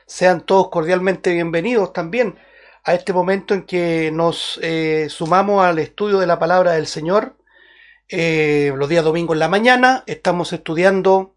Sean todos cordialmente bienvenidos también a este momento en que nos sumamos al estudio de la palabra del Señor. Los días domingos en la mañana estamos estudiando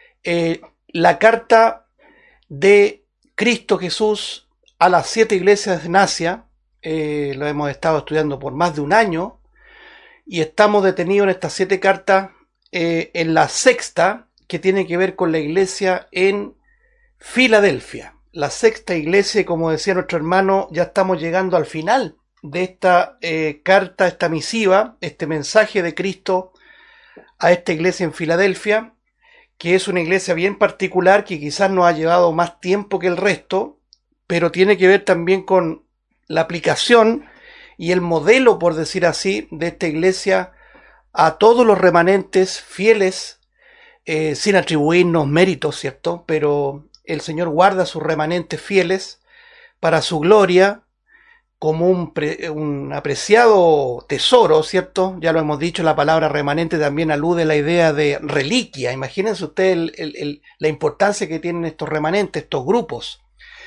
la carta de Cristo Jesús a las 7 iglesias en Asia. Lo hemos estado estudiando por más de un año y estamos detenidos en estas 7 cartas, en la sexta, que tiene que ver con la iglesia en Filadelfia. La sexta iglesia, como decía nuestro hermano, ya estamos llegando al final de esta carta, esta misiva, este mensaje de Cristo a esta iglesia en Filadelfia, que es una iglesia bien particular, que quizás nos ha llevado más tiempo que el resto, pero tiene que ver también con la aplicación y el modelo, por decir así, de esta iglesia a todos los remanentes fieles, sin atribuirnos méritos, ¿cierto? Pero el Señor guarda a sus remanentes fieles para su gloria, como un apreciado tesoro, ¿cierto? Ya lo hemos dicho, la palabra remanente también alude a la idea de reliquia. Imagínense ustedes la importancia que tienen estos remanentes, estos grupos.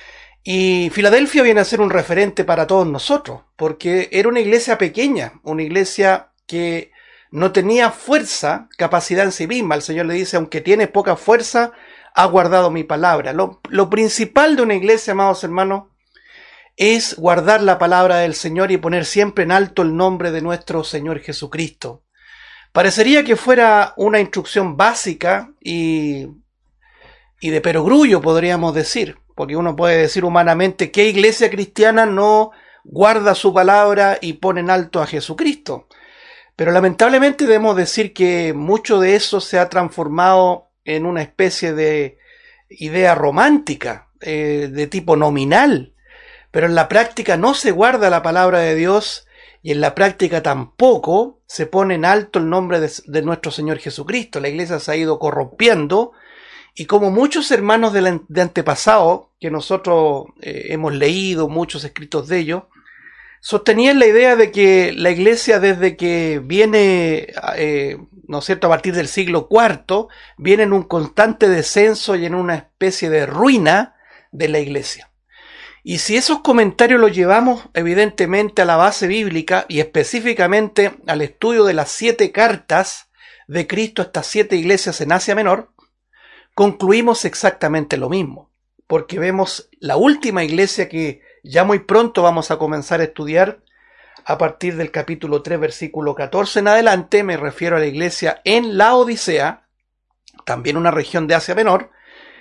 Y Filadelfia viene a ser un referente para todos nosotros, porque era una iglesia pequeña, una iglesia que no tenía fuerza, capacidad en sí misma. El Señor le dice, aunque tiene poca fuerza, ha guardado mi palabra. Lo principal de una iglesia, amados hermanos, es guardar la palabra del Señor y poner siempre en alto el nombre de nuestro Señor Jesucristo. Parecería que fuera una instrucción básica y de perogrullo, podríamos decir, porque uno puede decir humanamente, ¿qué iglesia cristiana no guarda su palabra y pone en alto a Jesucristo? Pero lamentablemente debemos decir que mucho de eso se ha transformado en una especie de idea romántica, de tipo nominal, pero en la práctica no se guarda la palabra de Dios y en la práctica tampoco se pone en alto el nombre de nuestro Señor Jesucristo. La iglesia se ha ido corrompiendo y como muchos hermanos de antepasado, que nosotros hemos leído muchos escritos de ellos, sostenían la idea de que la iglesia desde que viene, ¿no es cierto?, a partir del siglo IV, viene en un constante descenso y en una especie de ruina de la iglesia. Y si esos comentarios los llevamos evidentemente a la base bíblica y específicamente al estudio de las 7 cartas de Cristo a estas 7 iglesias en Asia Menor, concluimos exactamente lo mismo, porque vemos la última iglesia que ya muy pronto vamos a comenzar a estudiar a partir del capítulo 3, versículo 14 en adelante. Me refiero a la iglesia en Laodicea, también una región de Asia Menor.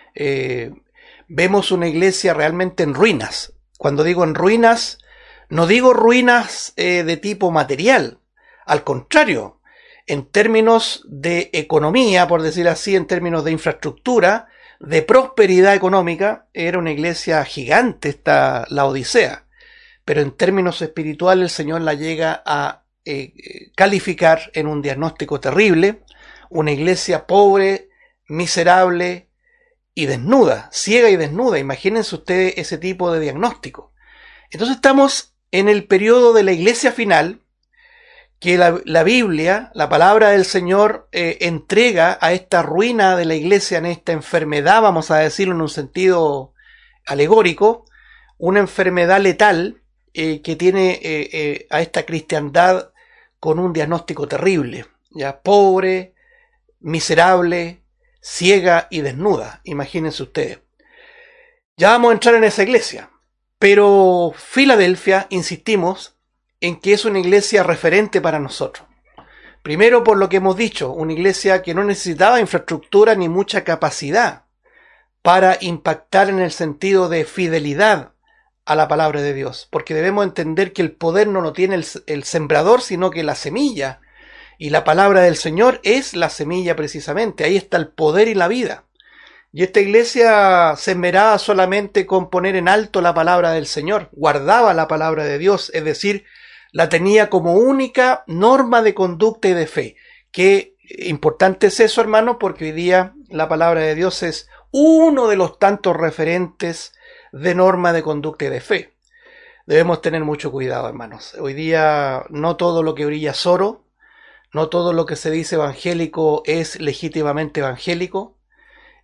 Vemos una iglesia realmente en ruinas. Cuando digo en ruinas, no digo ruinas de tipo material, al contrario, en términos de economía, por decir así, en términos de infraestructura, de prosperidad económica, era una iglesia gigante esta Laodicea, pero en términos espirituales el Señor la llega a calificar en un diagnóstico terrible, una iglesia pobre, miserable y desnuda, ciega y desnuda. Imagínense ustedes ese tipo de diagnóstico. Entonces estamos en el periodo de la iglesia final, que la Biblia, la palabra del Señor, entrega a esta ruina de la iglesia, en esta enfermedad, vamos a decirlo en un sentido alegórico, una enfermedad letal que tiene a esta cristiandad con un diagnóstico terrible, ya pobre, miserable, ciega y desnuda. Imagínense ustedes. Ya vamos a entrar en esa iglesia, pero Filadelfia, insistimos, en que es una iglesia referente para nosotros. Primero, por lo que hemos dicho, una iglesia que no necesitaba infraestructura ni mucha capacidad para impactar en el sentido de fidelidad a la palabra de Dios, porque debemos entender que el poder no lo tiene el sembrador, sino que la semilla, y la palabra del Señor es la semilla precisamente. Ahí está el poder y la vida. Y esta iglesia se esmeraba solamente con poner en alto la palabra del Señor, guardaba la palabra de Dios, es decir, la tenía como única norma de conducta y de fe. Qué importante es eso, hermano, porque hoy día la palabra de Dios es uno de los tantos referentes de norma de conducta y de fe. Debemos tener mucho cuidado, hermanos. Hoy día no todo lo que brilla es oro, no todo lo que se dice evangélico es legítimamente evangélico.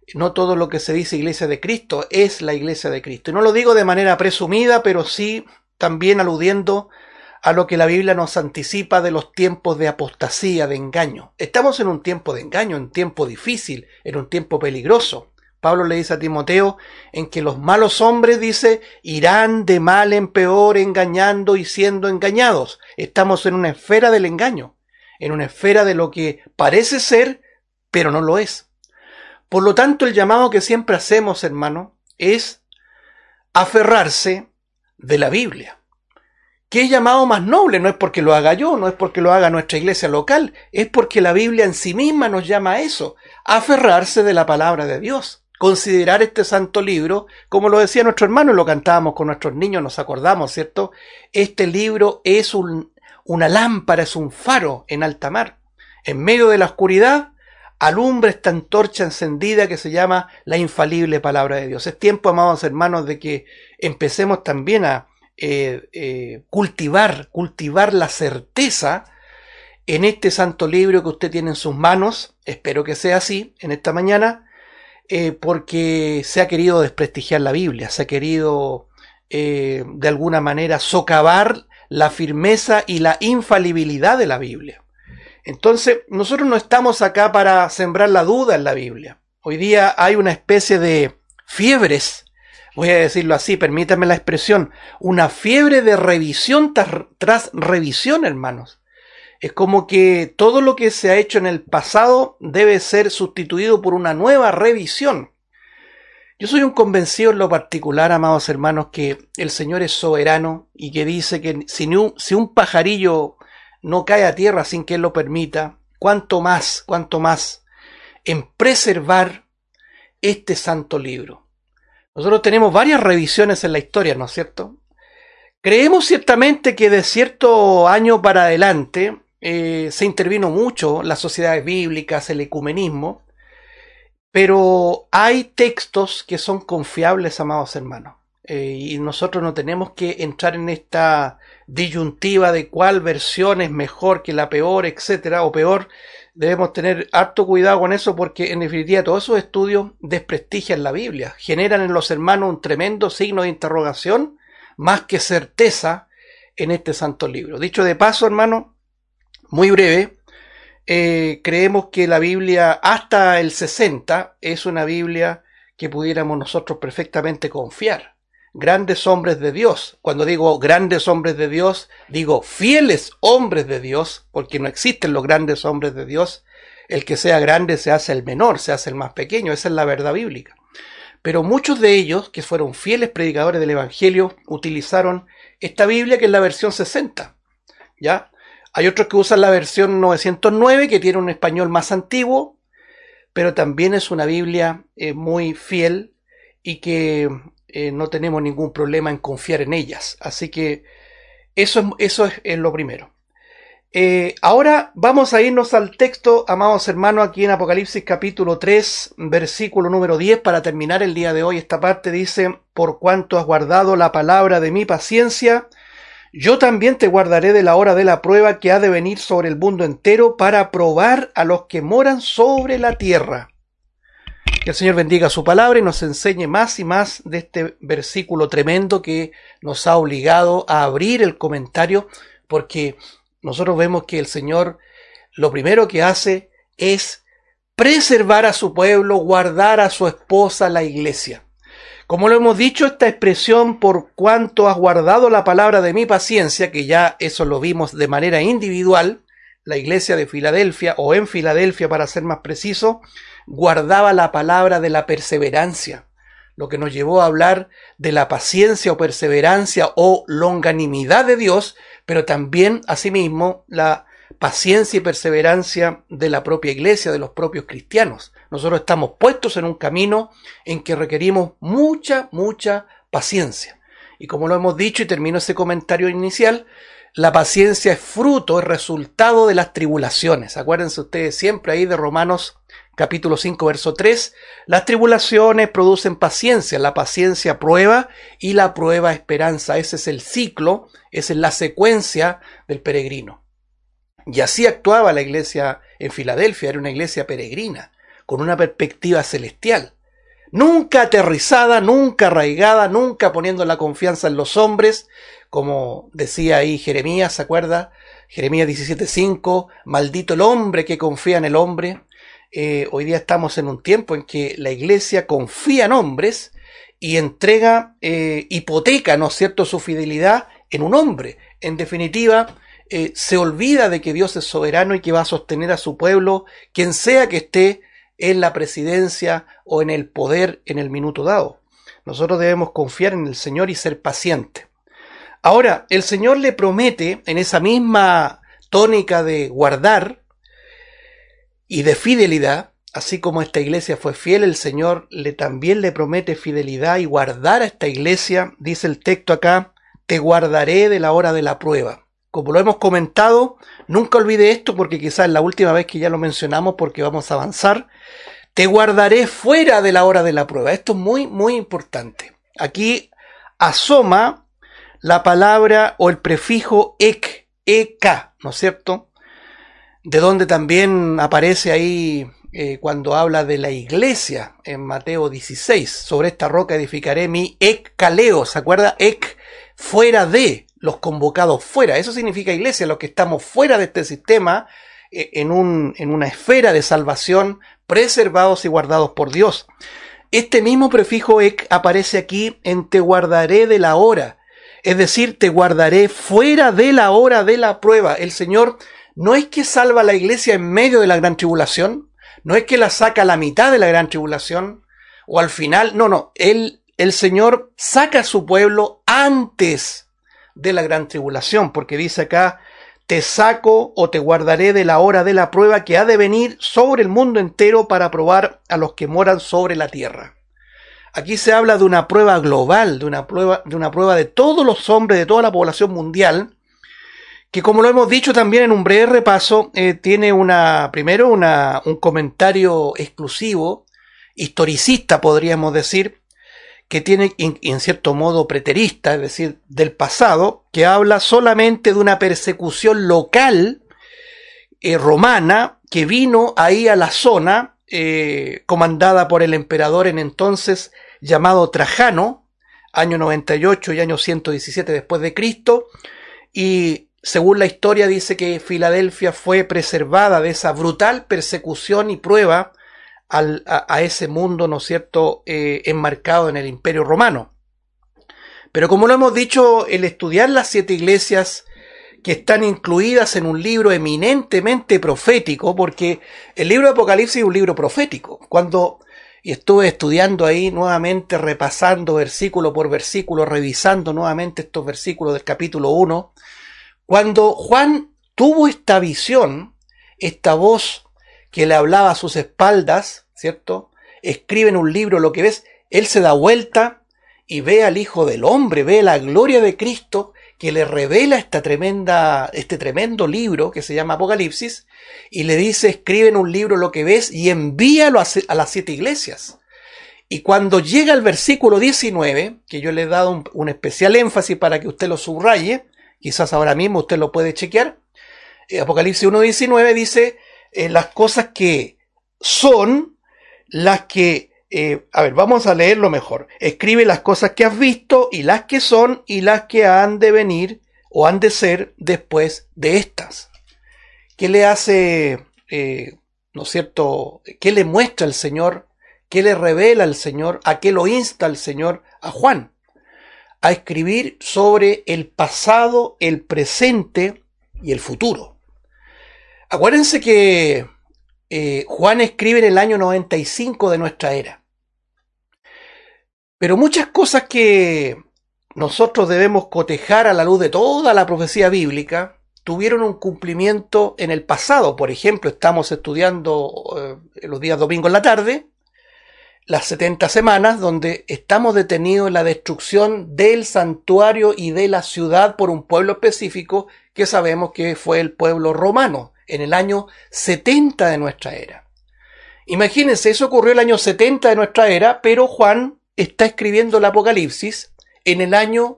No todo lo que se dice Iglesia de Cristo es la Iglesia de Cristo. Y no lo digo de manera presumida, pero sí también aludiendo a lo que la Biblia nos anticipa de los tiempos de apostasía, de engaño. Estamos en un tiempo de engaño, en un tiempo difícil, en un tiempo peligroso. Pablo le dice a Timoteo en que los malos hombres, dice, irán de mal en peor, engañando y siendo engañados. Estamos en una esfera del engaño, en una esfera de lo que parece ser, pero no lo es. Por lo tanto, el llamado que siempre hacemos, hermano, es aferrarse de la Biblia. ¿Qué llamado más noble? No es porque lo haga yo, no es porque lo haga nuestra iglesia local, es porque la Biblia en sí misma nos llama a eso, aferrarse de la palabra de Dios, considerar este santo libro, como lo decía nuestro hermano, y lo cantábamos con nuestros niños, nos acordamos, ¿cierto? Este libro es una lámpara, es un faro en alta mar. En medio de la oscuridad, alumbra esta antorcha encendida que se llama la infalible palabra de Dios. Es tiempo, amados hermanos, de que empecemos también a cultivar la certeza en este santo libro que usted tiene en sus manos. Espero que sea así en esta mañana, porque se ha querido desprestigiar la Biblia, se ha querido de alguna manera socavar la firmeza y la infalibilidad de la Biblia. Entonces, nosotros no estamos acá para sembrar la duda en la Biblia. Hoy día hay una especie de fiebres, voy a decirlo así, permítanme la expresión, una fiebre de revisión tras revisión, hermanos. Es como que todo lo que se ha hecho en el pasado debe ser sustituido por una nueva revisión. Yo soy un convencido en lo particular, amados hermanos, que el Señor es soberano y que dice que si un pajarillo no cae a tierra sin que Él lo permita, cuánto más en preservar este santo libro. Nosotros tenemos varias revisiones en la historia, ¿no es cierto? Creemos ciertamente que de cierto año para adelante se intervino mucho las sociedades bíblicas, el ecumenismo, pero hay textos que son confiables, amados hermanos, y nosotros no tenemos que entrar en esta disyuntiva de cuál versión es mejor que la peor, etcétera, o peor. Debemos tener harto cuidado con eso porque en definitiva todos esos estudios desprestigian la Biblia, generan en los hermanos un tremendo signo de interrogación más que certeza en este santo libro. Dicho de paso, hermano, muy breve, creemos que la Biblia hasta el 60 es una Biblia que pudiéramos nosotros perfectamente confiar. Grandes hombres de Dios. Cuando digo grandes hombres de Dios, digo fieles hombres de Dios, porque no existen los grandes hombres de Dios. El que sea grande se hace el menor, se hace el más pequeño. Esa es la verdad bíblica. Pero muchos de ellos, que fueron fieles predicadores del Evangelio, utilizaron esta Biblia que es la versión 60. ¿Ya? Hay otros que usan la versión 909, que tiene un español más antiguo, pero también es una Biblia muy fiel y que no tenemos ningún problema en confiar en ellas. Así que eso es lo primero. Ahora vamos a irnos al texto, amados hermanos, aquí en Apocalipsis capítulo 3, versículo número 10, para terminar el día de hoy. Esta parte dice: por cuanto has guardado la palabra de mi paciencia, yo también te guardaré de la hora de la prueba que ha de venir sobre el mundo entero para probar a los que moran sobre la tierra. Que el Señor bendiga su palabra y nos enseñe más y más de este versículo tremendo que nos ha obligado a abrir el comentario, porque nosotros vemos que el Señor lo primero que hace es preservar a su pueblo, guardar a su esposa, la iglesia. Como lo hemos dicho, esta expresión, por cuanto has guardado la palabra de mi paciencia, que ya eso lo vimos de manera individual, la iglesia de Filadelfia, o en Filadelfia para ser más preciso, guardaba la palabra de la perseverancia, lo que nos llevó a hablar de la paciencia o perseverancia o longanimidad de Dios, pero también, asimismo, la paciencia y perseverancia de la propia iglesia, de los propios cristianos. Nosotros estamos puestos en un camino en que requerimos mucha paciencia. Y como lo hemos dicho, y termino ese comentario inicial, la paciencia es fruto, es resultado de las tribulaciones. Acuérdense ustedes siempre ahí de Romanos capítulo 5, verso 3. Las tribulaciones producen paciencia, la paciencia prueba y la prueba esperanza. Ese es el ciclo, esa es la secuencia del peregrino. Y así actuaba la iglesia en Filadelfia, era una iglesia peregrina. con una perspectiva celestial. Nunca aterrizada, nunca arraigada, nunca poniendo la confianza en los hombres, como decía ahí Jeremías, ¿se acuerda? Jeremías 17:5, maldito el hombre que confía en el hombre. Hoy día estamos en un tiempo en que la iglesia confía en hombres y entrega, hipoteca, ¿no es cierto?, su fidelidad en un hombre. En definitiva, se olvida de que Dios es soberano y que va a sostener a su pueblo, quien sea que esté en la presidencia o en el poder en el minuto dado. Nosotros debemos confiar en el Señor y ser pacientes. Ahora, el Señor le promete, en esa misma tónica de guardar y de fidelidad, así como esta iglesia fue fiel, el Señor también le promete fidelidad y guardar a esta iglesia. Dice el texto acá, te guardaré de la hora de la prueba. Como lo hemos comentado, nunca olvide esto porque quizás es la última vez que ya lo mencionamos porque vamos a avanzar. Te guardaré fuera de la hora de la prueba. Esto es muy, muy importante. Aquí asoma la palabra o el prefijo ek, ¿no es cierto? De donde también aparece ahí cuando habla de la iglesia en Mateo 16. Sobre esta roca edificaré mi ekkaleo. ¿Se acuerda? Ek, fuera de, los convocados fuera. Eso significa iglesia, los que estamos fuera de este sistema, en una esfera de salvación, preservados y guardados por Dios. Este mismo prefijo ek aparece aquí en te guardaré de la hora. Es decir, te guardaré fuera de la hora de la prueba. El Señor no es que salva a la iglesia en medio de la gran tribulación, no es que la saca a la mitad de la gran tribulación o al final, no, el Señor saca a su pueblo antes de la gran tribulación, porque dice acá, te saco o te guardaré de la hora de la prueba que ha de venir sobre el mundo entero para probar a los que moran sobre la tierra. Aquí se habla de una prueba global, de una prueba de todos los hombres, de toda la población mundial, que como lo hemos dicho también en un breve repaso, tiene primero un comentario exclusivo, historicista podríamos decir, que tiene en cierto modo preterista, es decir, del pasado, que habla solamente de una persecución local romana que vino ahí a la zona, comandada por el emperador en entonces llamado Trajano, año 98 y año 117 después de Cristo, y según la historia dice que Filadelfia fue preservada de esa brutal persecución y prueba a ese mundo, ¿no es cierto?, enmarcado en el Imperio Romano. Pero como lo hemos dicho, el estudiar las 7 iglesias que están incluidas en un libro eminentemente profético, porque el libro de Apocalipsis es un libro profético. Y estuve estudiando ahí nuevamente, repasando versículo por versículo, revisando nuevamente estos versículos del capítulo 1, cuando Juan tuvo esta visión, esta voz que le hablaba a sus espaldas, ¿cierto? Escribe en un libro lo que ves, él se da vuelta y ve al Hijo del Hombre, ve la gloria de Cristo que le revela este tremendo libro que se llama Apocalipsis y le dice, escribe en un libro lo que ves y envíalo a las 7 iglesias. Y cuando llega al versículo 19, que yo le he dado un especial énfasis para que usted lo subraye, quizás ahora mismo usted lo puede chequear, Apocalipsis 1:19 dice, las cosas que son, las que, vamos a leerlo mejor. Escribe las cosas que has visto y las que son y las que han de venir o han de ser después de estas. ¿Qué le hace, no es cierto, qué le muestra el Señor? ¿Qué le revela el Señor? ¿A qué lo insta el Señor a Juan? A escribir sobre el pasado, el presente y el futuro. Acuérdense que Juan escribe en el año 95 de nuestra era. Pero muchas cosas que nosotros debemos cotejar a la luz de toda la profecía bíblica tuvieron un cumplimiento en el pasado. Por ejemplo, estamos estudiando los días domingos en la tarde, las 70 semanas, donde estamos detenidos en la destrucción del santuario y de la ciudad por un pueblo específico que sabemos que fue el pueblo romano, en el año 70 de nuestra era. Imagínense, eso ocurrió el año 70 de nuestra era, pero Juan está escribiendo el Apocalipsis en el año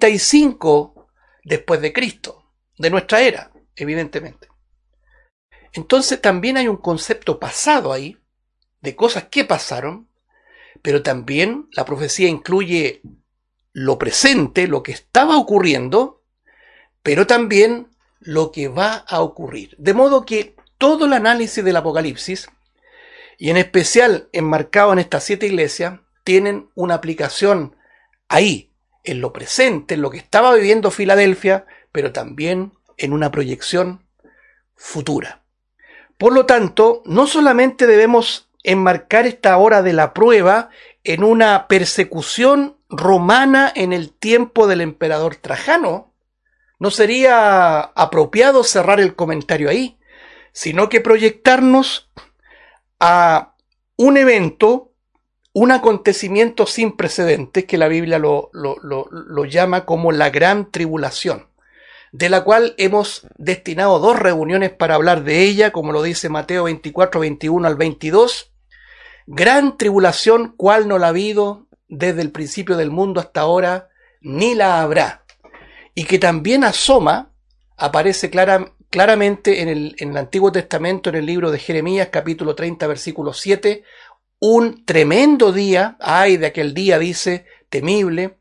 95 después de Cristo, de nuestra era, evidentemente. Entonces también hay un concepto pasado ahí, de cosas que pasaron, pero también la profecía incluye lo presente, lo que estaba ocurriendo, pero también lo que va a ocurrir. De modo que todo el análisis del Apocalipsis, y en especial enmarcado en estas 7 iglesias, tienen una aplicación ahí, en lo presente, en lo que estaba viviendo Filadelfia, pero también en una proyección futura. Por lo tanto, no solamente debemos enmarcar esta hora de la prueba en una persecución romana en el tiempo del emperador Trajano, no sería apropiado cerrar el comentario ahí, sino que proyectarnos a un evento, un acontecimiento sin precedentes, que la Biblia lo llama como la gran tribulación, de la cual hemos destinado 2 reuniones para hablar de ella, como lo dice Mateo 24, 21 al 22, gran tribulación, cual no la ha habido desde el principio del mundo hasta ahora, ni la habrá, y que también aparece claramente en el Antiguo Testamento, en el libro de Jeremías, capítulo 30, versículo 7, un tremendo día, ay de aquel día, dice, temible,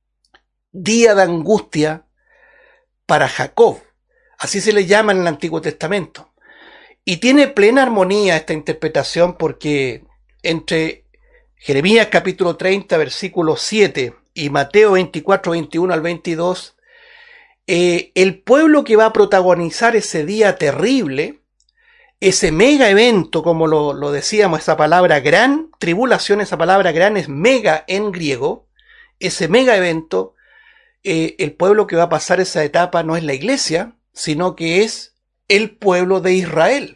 día de angustia para Jacob, así se le llama en el Antiguo Testamento. Y tiene plena armonía esta interpretación, porque entre Jeremías capítulo 30, versículo 7 y Mateo 24, 21 al 22, el pueblo que va a protagonizar ese día terrible, ese mega evento, como lo decíamos, esa palabra gran tribulación, esa palabra gran es mega en griego, ese mega evento, el pueblo que va a pasar esa etapa no es la iglesia, sino que es el pueblo de Israel.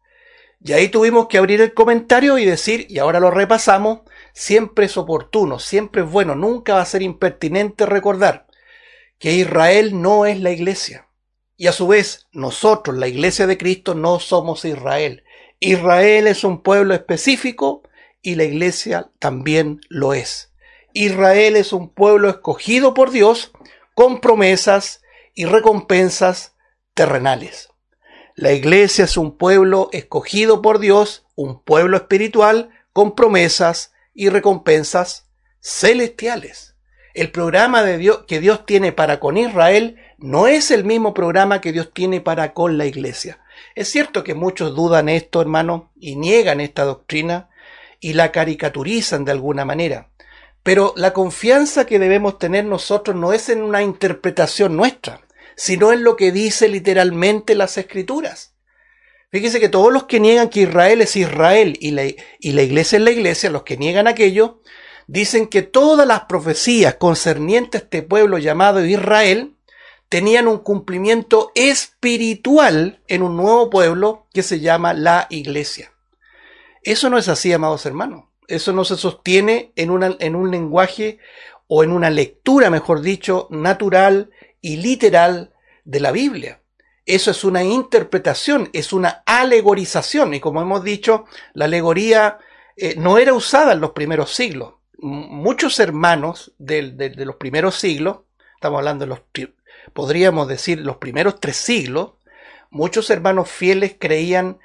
Y ahí tuvimos que abrir el comentario y decir, y ahora lo repasamos, siempre es oportuno, siempre es bueno, nunca va a ser impertinente recordar que Israel no es la iglesia. Y a su vez, nosotros, la iglesia de Cristo, no somos Israel. Israel es un pueblo específico y la iglesia también lo es. Israel es un pueblo escogido por Dios con promesas y recompensas terrenales. La iglesia es un pueblo escogido por Dios, un pueblo espiritual con promesas y recompensas celestiales. El programa de Dios que Dios tiene para con Israel no es el mismo programa que Dios tiene para con la iglesia. Es cierto que muchos dudan esto, hermano, y niegan esta doctrina y la caricaturizan de alguna manera. Pero la confianza que debemos tener nosotros no es en una interpretación nuestra, sino en lo que dice literalmente las Escrituras. Fíjese que todos los que niegan que Israel es Israel y la iglesia es la iglesia, los que niegan aquello, dicen que todas las profecías concernientes a este pueblo llamado Israel tenían un cumplimiento espiritual en un nuevo pueblo que se llama la iglesia. Eso no es así, amados hermanos. Eso no se sostiene en un lenguaje o en una lectura, mejor dicho, natural y literal de la Biblia. Eso es una interpretación, es una alegorización. Y como hemos dicho, la alegoría no era usada en los primeros siglos. Muchos hermanos de los primeros siglos, estamos hablando de podríamos decir los primeros 3 siglos, muchos hermanos fieles creían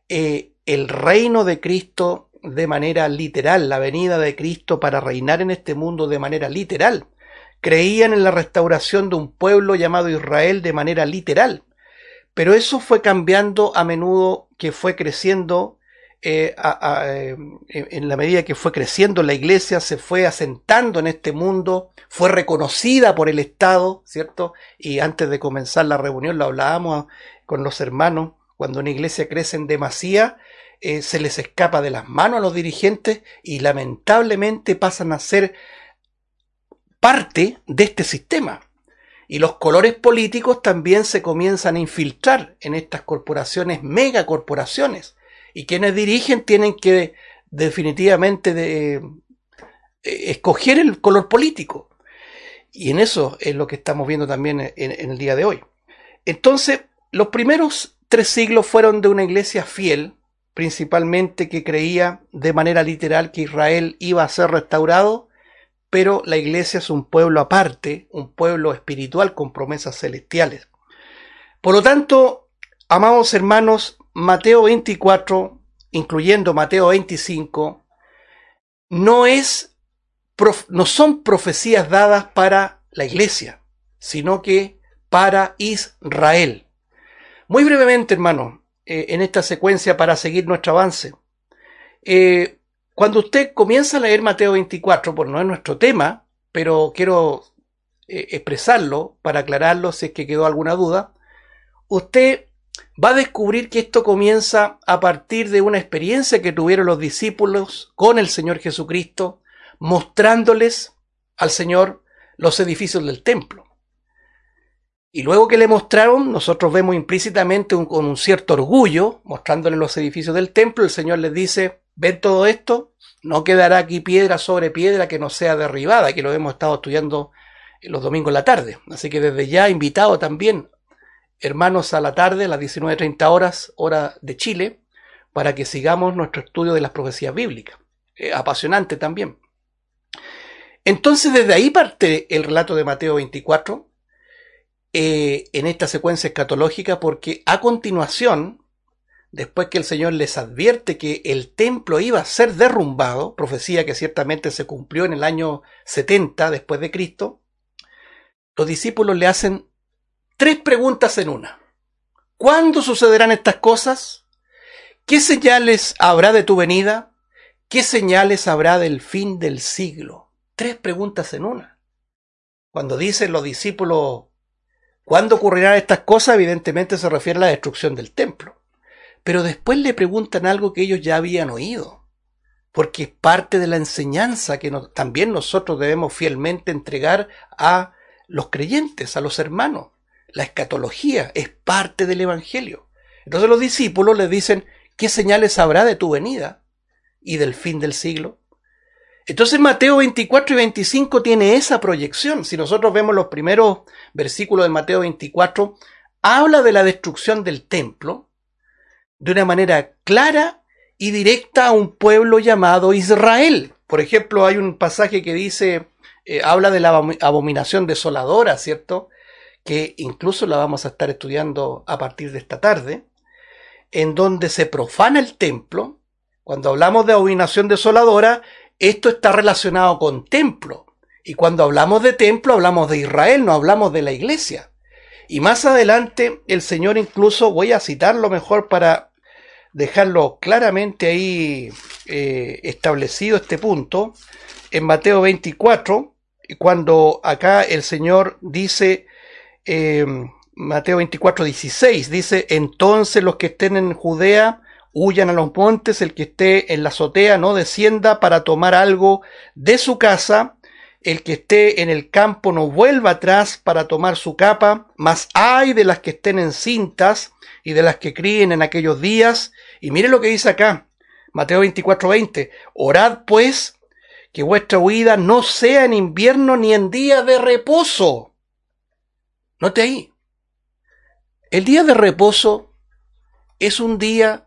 el reino de Cristo de manera literal, la venida de Cristo para reinar en este mundo de manera literal. Creían en la restauración de un pueblo llamado Israel de manera literal. Pero eso fue cambiando a menudo que fue creciendo, en la medida que fue creciendo la iglesia, se fue asentando en este mundo, fue reconocida por el Estado, ¿cierto? Y antes de comenzar la reunión lo hablábamos con los hermanos, cuando una iglesia crece en demasía, se les escapa de las manos a los dirigentes y lamentablemente pasan a ser parte de este sistema. Y los colores políticos también se comienzan a infiltrar en estas corporaciones, megacorporaciones. Y quienes dirigen tienen que definitivamente escoger el color político. Y en eso es lo que estamos viendo también en el día de hoy. Entonces, los primeros 3 siglos fueron de una iglesia fiel, principalmente que creía de manera literal que Israel iba a ser restaurado, pero la iglesia es un pueblo aparte, un pueblo espiritual con promesas celestiales. Por lo tanto, amados hermanos, Mateo 24, incluyendo Mateo 25, no son profecías dadas para la iglesia, sino que para Israel. Muy brevemente, hermano, en esta secuencia para seguir nuestro avance. Cuando usted comienza a leer Mateo 24, pues no es nuestro tema, pero quiero expresarlo para aclararlo si es que quedó alguna duda, usted va a descubrir que esto comienza a partir de una experiencia que tuvieron los discípulos con el Señor Jesucristo, mostrándoles al Señor los edificios del templo. Y luego que le mostraron, nosotros vemos implícitamente con un cierto orgullo, mostrándoles los edificios del templo, el Señor les dice, ¿ven todo esto? No quedará aquí piedra sobre piedra que no sea derribada, que lo hemos estado estudiando los domingos en la tarde. Así que desde ya invitado también, hermanos, a la tarde, a las 19:30 horas, hora de Chile, para que sigamos nuestro estudio de las profecías bíblicas. Apasionante también. Entonces desde ahí parte el relato de Mateo 24, en esta secuencia escatológica, porque a continuación, después que el Señor les advierte que el templo iba a ser derrumbado, profecía que ciertamente se cumplió en el año 70 después de Cristo, los discípulos le hacen 3 preguntas en una. ¿Cuándo sucederán estas cosas? ¿Qué señales habrá de tu venida? ¿Qué señales habrá del fin del siglo? 3 preguntas en una. Cuando dicen los discípulos, ¿cuándo ocurrirán estas cosas? Evidentemente se refiere a la destrucción del templo. Pero después le preguntan algo que ellos ya habían oído, porque es parte de la enseñanza que también nosotros debemos fielmente entregar a los creyentes, a los hermanos. La escatología es parte del evangelio. Entonces los discípulos les dicen, ¿qué señales habrá de tu venida y del fin del siglo? Entonces Mateo 24 y 25 tiene esa proyección. Si nosotros vemos los primeros versículos de Mateo 24, habla de la destrucción del templo de una manera clara y directa a un pueblo llamado Israel. Por ejemplo, hay un pasaje que dice, habla de la abominación desoladora, ¿cierto?, que incluso la vamos a estar estudiando a partir de esta tarde, en donde se profana el templo. Cuando hablamos de abominación desoladora, esto está relacionado con templo. Y cuando hablamos de templo, hablamos de Israel, no hablamos de la iglesia. Y más adelante, el Señor incluso, voy a citarlo mejor para dejarlo claramente ahí establecido este punto, en Mateo 24, cuando acá el Señor dice, Mateo 24, 16, dice, entonces los que estén en Judea huyan a los montes, el que esté en la azotea no descienda para tomar algo de su casa, el que esté en el campo no vuelva atrás para tomar su capa, mas ay de las que estén encintas y de las que críen en aquellos días. Y mire lo que dice acá, Mateo 24, 20, orad pues que vuestra huida no sea en invierno ni en día de reposo. Note ahí, el día de reposo es un día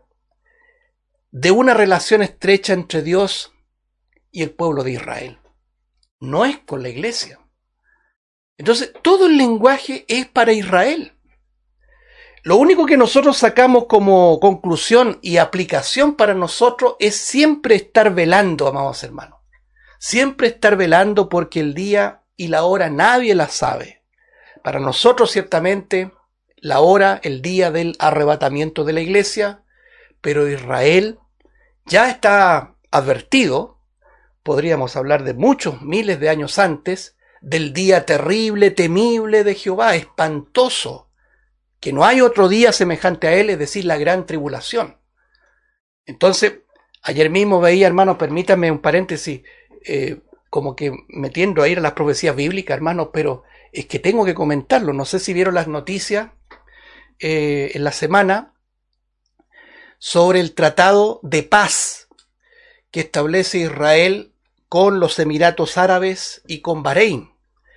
de una relación estrecha entre Dios y el pueblo de Israel. No es con la iglesia. Entonces, todo el lenguaje es para Israel. Lo único que nosotros sacamos como conclusión y aplicación para nosotros es siempre estar velando, amados hermanos. Siempre estar velando, porque el día y la hora nadie la sabe. Para nosotros ciertamente la hora, el día del arrebatamiento de la iglesia, pero Israel ya está advertido, podríamos hablar de muchos miles de años antes, del día terrible, temible de Jehová, espantoso, que no hay otro día semejante a él, es decir, la gran tribulación. Entonces, ayer mismo veía, hermanos, permítanme un paréntesis, como que metiendo a ir a las profecías bíblicas, hermanos, pero es que tengo que comentarlo. No sé si vieron las noticias en la semana sobre el tratado de paz que establece Israel con los Emiratos Árabes y con Bahrein.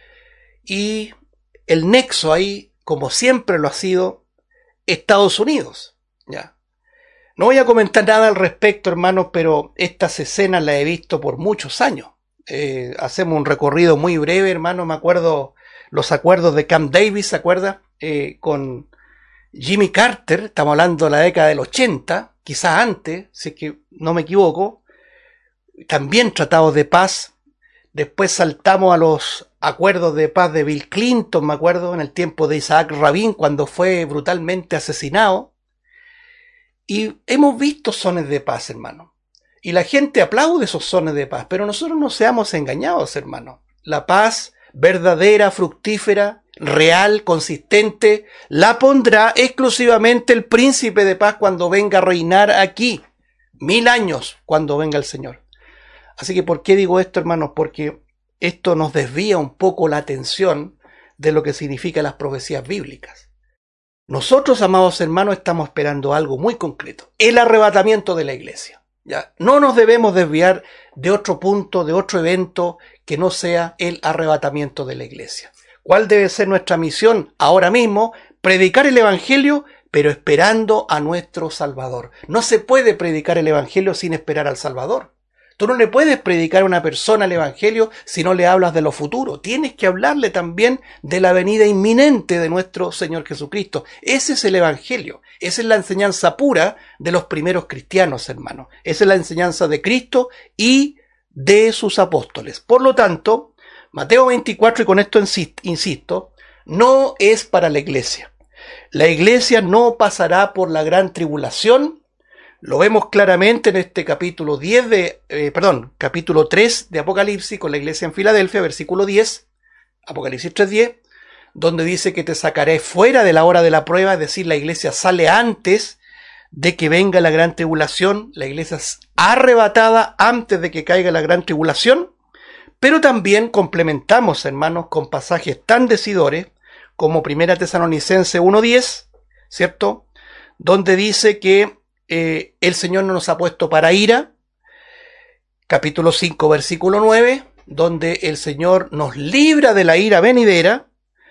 Y el nexo ahí, como siempre lo ha sido, Estados Unidos. ¿Ya? No voy a comentar nada al respecto, hermanos, pero estas escenas las he visto por muchos años. Hacemos un recorrido muy breve, hermano. Me acuerdo los acuerdos de Camp Davis, ¿se acuerda? Con Jimmy Carter, estamos hablando de la década del 80, quizás antes, si es que no me equivoco, también tratados de paz. Después saltamos a los acuerdos de paz de Bill Clinton, me acuerdo, en el tiempo de Isaac Rabin, cuando fue brutalmente asesinado. Y hemos visto sones de paz, hermano. Y la gente aplaude esos sones de paz, pero nosotros no seamos engañados, hermano. La paz verdadera, fructífera, real, consistente, la pondrá exclusivamente el príncipe de paz cuando venga a reinar aquí. 1000 años cuando venga el Señor. Así que, ¿por qué digo esto, hermanos? Porque esto nos desvía un poco la atención de lo que significan las profecías bíblicas. Nosotros, amados hermanos, estamos esperando algo muy concreto: el arrebatamiento de la iglesia. ¿Ya? No nos debemos desviar de otro punto, de otro evento que no sea el arrebatamiento de la iglesia. ¿Cuál debe ser nuestra misión ahora mismo? Predicar el evangelio, pero esperando a nuestro Salvador. No se puede predicar el evangelio sin esperar al Salvador. Tú no le puedes predicar a una persona el evangelio si no le hablas de lo futuro. Tienes que hablarle también de la venida inminente de nuestro Señor Jesucristo. Ese es el evangelio. Esa es la enseñanza pura de los primeros cristianos, hermanos. Esa es la enseñanza de Cristo y de sus apóstoles. Por lo tanto, Mateo 24, y con esto insisto, no es para la iglesia. La iglesia no pasará por la gran tribulación. Lo vemos claramente en este capítulo 3 de Apocalipsis con la iglesia en Filadelfia, versículo 10, Apocalipsis 3:10, donde dice que te sacaré fuera de la hora de la prueba, es decir, la iglesia sale antes de que venga la gran tribulación, la iglesia es arrebatada antes de que caiga la gran tribulación, pero también complementamos, hermanos, con pasajes tan decidores como 1 Tesalonicenses 1:10, ¿cierto? Donde dice que el Señor no nos ha puesto para ira, capítulo 5, versículo 9, donde el Señor nos libra de la ira venidera.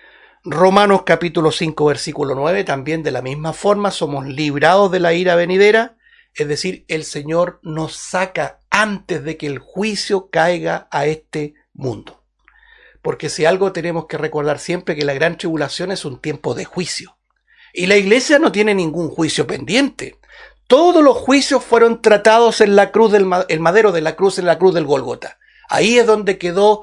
Romanos capítulo 5, versículo 9, también de la misma forma somos librados de la ira venidera, es decir, el Señor nos saca antes de que el juicio caiga a este mundo. Porque si algo tenemos que recordar siempre, que la gran tribulación es un tiempo de juicio. Y la iglesia no tiene ningún juicio pendiente. Todos los juicios fueron tratados en la cruz el madero de la cruz, en la cruz del Gólgota. Ahí es donde quedó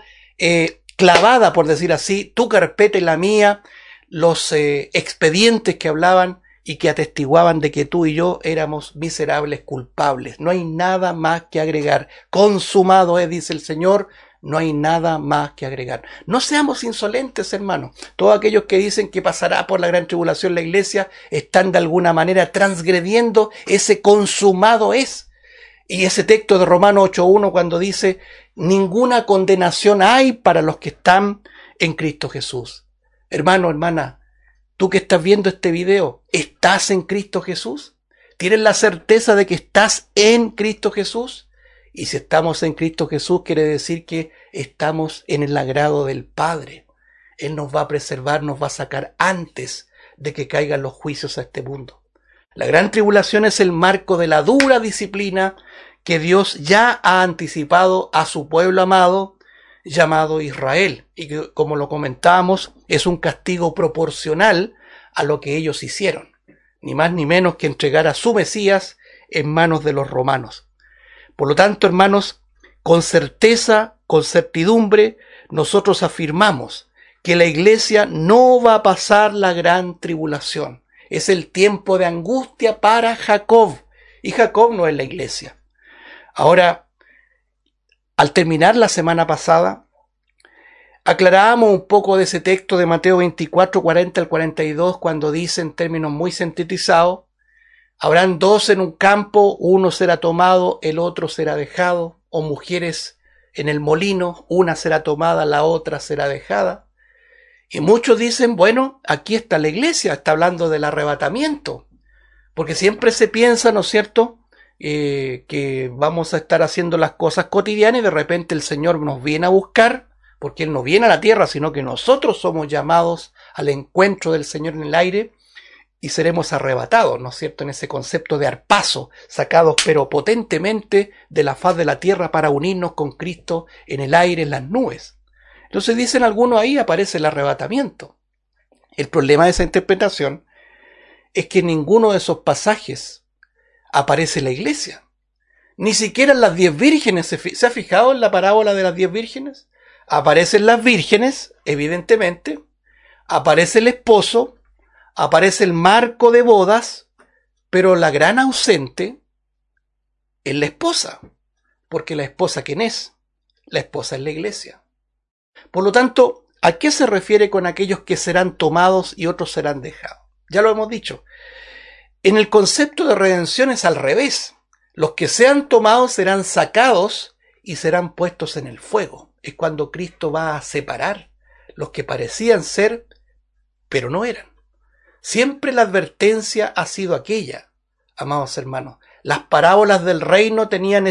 clavada, por decir así, tu carpeta y la mía, los expedientes que hablaban y que atestiguaban de que tú y yo éramos miserables culpables. No hay nada más que agregar. Consumado es, dice el Señor. No hay nada más que agregar. No seamos insolentes, hermanos. Todos aquellos que dicen que pasará por la gran tribulación la iglesia están de alguna manera transgrediendo ese consumado es. Y ese texto de Romanos 8:1 cuando dice: ninguna condenación hay para los que están en Cristo Jesús. Hermano, hermana, tú que estás viendo este video, ¿estás en Cristo Jesús? ¿Tienes la certeza de que estás en Cristo Jesús? Y si estamos en Cristo Jesús, quiere decir que estamos en el agrado del Padre. Él nos va a preservar, nos va a sacar antes de que caigan los juicios a este mundo. La gran tribulación es el marco de la dura disciplina que Dios ya ha anticipado a su pueblo amado, llamado Israel. Y que, como lo comentábamos, es un castigo proporcional a lo que ellos hicieron. Ni más ni menos que entregar a su Mesías en manos de los romanos. Por lo tanto, hermanos, con certeza, con certidumbre, nosotros afirmamos que la iglesia no va a pasar la gran tribulación. Es el tiempo de angustia para Jacob, y Jacob no es la iglesia. Ahora, al terminar la semana pasada, aclarábamos un poco de ese texto de Mateo 24, 40 al 42, cuando dice en términos muy sintetizados: habrán dos en un campo, uno será tomado, el otro será dejado, o mujeres en el molino, una será tomada, la otra será dejada. Y muchos dicen, bueno, aquí está la iglesia, está hablando del arrebatamiento, porque siempre se piensa, ¿no es cierto?, que vamos a estar haciendo las cosas cotidianas y de repente el Señor nos viene a buscar, porque Él no viene a la tierra, sino que nosotros somos llamados al encuentro del Señor en el aire, y seremos arrebatados, ¿no es cierto?, en ese concepto de arpazo, sacados pero potentemente de la faz de la tierra para unirnos con Cristo en el aire, en las nubes. Entonces dicen algunos, ahí aparece el arrebatamiento. El problema de esa interpretación es que en ninguno de esos pasajes aparece la iglesia. Ni siquiera en las 10 vírgenes. ¿Se ha fijado en la parábola de las 10 vírgenes? Aparecen las vírgenes, evidentemente, aparece el esposo, aparece el marco de bodas, pero la gran ausente es la esposa. Porque la esposa, ¿quién es? La esposa es la iglesia. Por lo tanto, ¿a qué se refiere con aquellos que serán tomados y otros serán dejados? Ya lo hemos dicho. En el concepto de redención es al revés. Los que sean tomados serán sacados y serán puestos en el fuego. Es cuando Cristo va a separar los que parecían ser, pero no eran. Siempre la advertencia ha sido aquella, amados hermanos. Las parábolas del reino tenían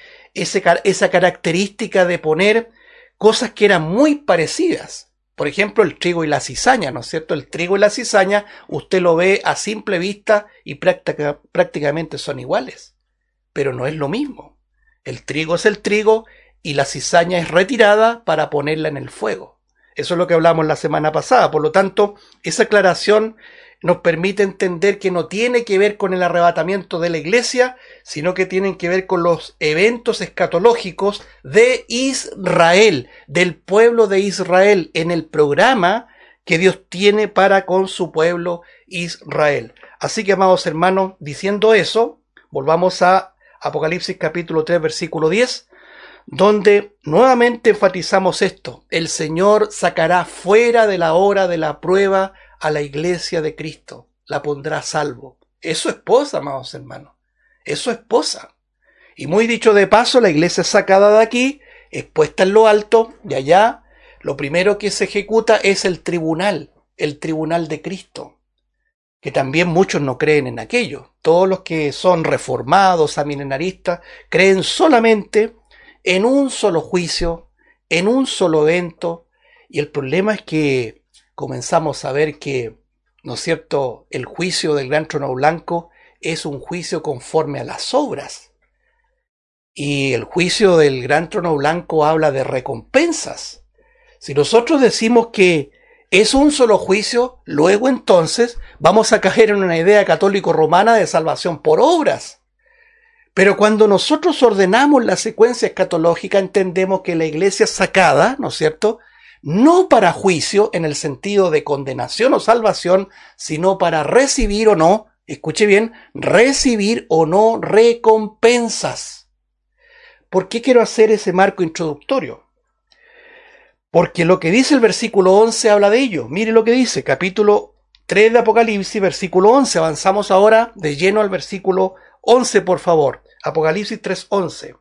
esa característica de poner cosas que eran muy parecidas. Por ejemplo, el trigo y la cizaña, ¿no es cierto? El trigo y la cizaña, usted lo ve a simple vista y prácticamente son iguales. Pero no es lo mismo. El trigo es el trigo y la cizaña es retirada para ponerla en el fuego. Eso es lo que hablamos la semana pasada. Por lo tanto, esa aclaración nos permite entender que no tiene que ver con el arrebatamiento de la iglesia, sino que tienen que ver con los eventos escatológicos de Israel, del pueblo de Israel, en el programa que Dios tiene para con su pueblo Israel. Así que, amados hermanos, diciendo eso, volvamos a Apocalipsis capítulo 3, versículo 10, donde nuevamente enfatizamos esto: el Señor sacará fuera de la hora de la prueba a la iglesia de Cristo, la pondrá a salvo. Es su esposa, amados hermanos, es su esposa. Y muy dicho de paso, la iglesia es sacada de aquí, es puesta en lo alto, y allá lo primero que se ejecuta es el tribunal de Cristo, que también muchos no creen en aquello. Todos los que son reformados, amilenaristas, creen solamente en un solo juicio, en un solo evento, y el problema es que comenzamos a ver que, ¿no es cierto?, el juicio del gran trono blanco es un juicio conforme a las obras. Y el juicio del gran trono blanco habla de recompensas. Si nosotros decimos que es un solo juicio, luego entonces vamos a caer en una idea católico-romana de salvación por obras. Pero cuando nosotros ordenamos la secuencia escatológica, entendemos que la iglesia es sacada, ¿no es cierto?, no para juicio en el sentido de condenación o salvación, sino para recibir o no, escuche bien, recibir o no recompensas. ¿Por qué quiero hacer ese marco introductorio? Porque lo que dice el versículo 11 habla de ello. Mire lo que dice, capítulo 3 de Apocalipsis, versículo 11. Avanzamos ahora de lleno al versículo 11, por favor. Apocalipsis 3:11.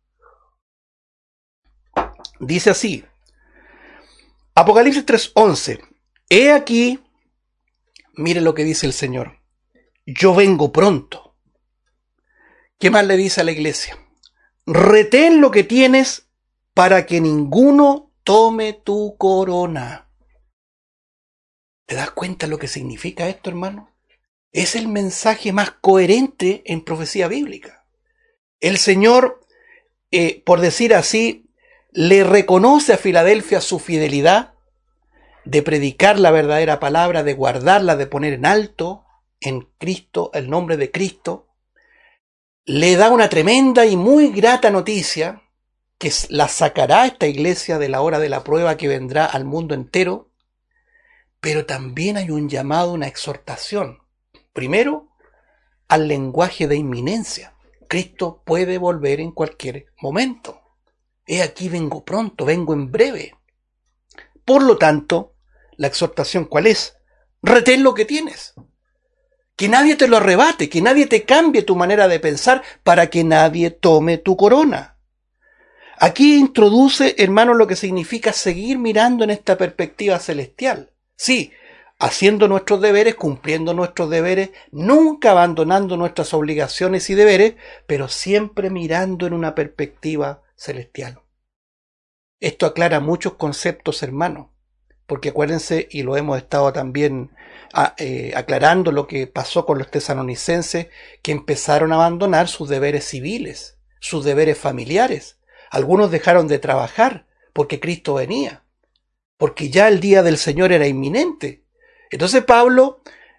Dice así. Apocalipsis 3:11. He aquí, mire lo que dice el Señor: yo vengo pronto. ¿Qué más le dice a la iglesia? Retén lo que tienes para que ninguno tome tu corona. ¿Te das cuenta lo que significa esto, hermano? Es el mensaje más coherente en profecía bíblica. El Señor, por decir así, le reconoce a Filadelfia su fidelidad de predicar la verdadera palabra, de guardarla, de poner en alto en Cristo, el nombre de Cristo. Le da una tremenda y muy grata noticia que la sacará esta iglesia de la hora de la prueba que vendrá al mundo entero. Pero también hay un llamado, una exhortación. Primero, al lenguaje de inminencia. Cristo puede volver en cualquier momento. He aquí, vengo pronto, vengo en breve. Por lo tanto, la exhortación, ¿cuál es? Retén lo que tienes. Que nadie te lo arrebate, que nadie te cambie tu manera de pensar para que nadie tome tu corona. Aquí introduce, hermano, lo que significa seguir mirando en esta perspectiva celestial. Sí, haciendo nuestros deberes, cumpliendo nuestros deberes, nunca abandonando nuestras obligaciones y deberes, pero siempre mirando en una perspectiva celestial. Esto aclara muchos conceptos, hermanos, porque acuérdense, y lo hemos estado también aclarando, lo que pasó con los tesalonicenses, que empezaron a abandonar sus deberes civiles, sus deberes familiares. Algunos dejaron de trabajar porque Cristo venía, porque ya el día del Señor era inminente. Entonces Pablo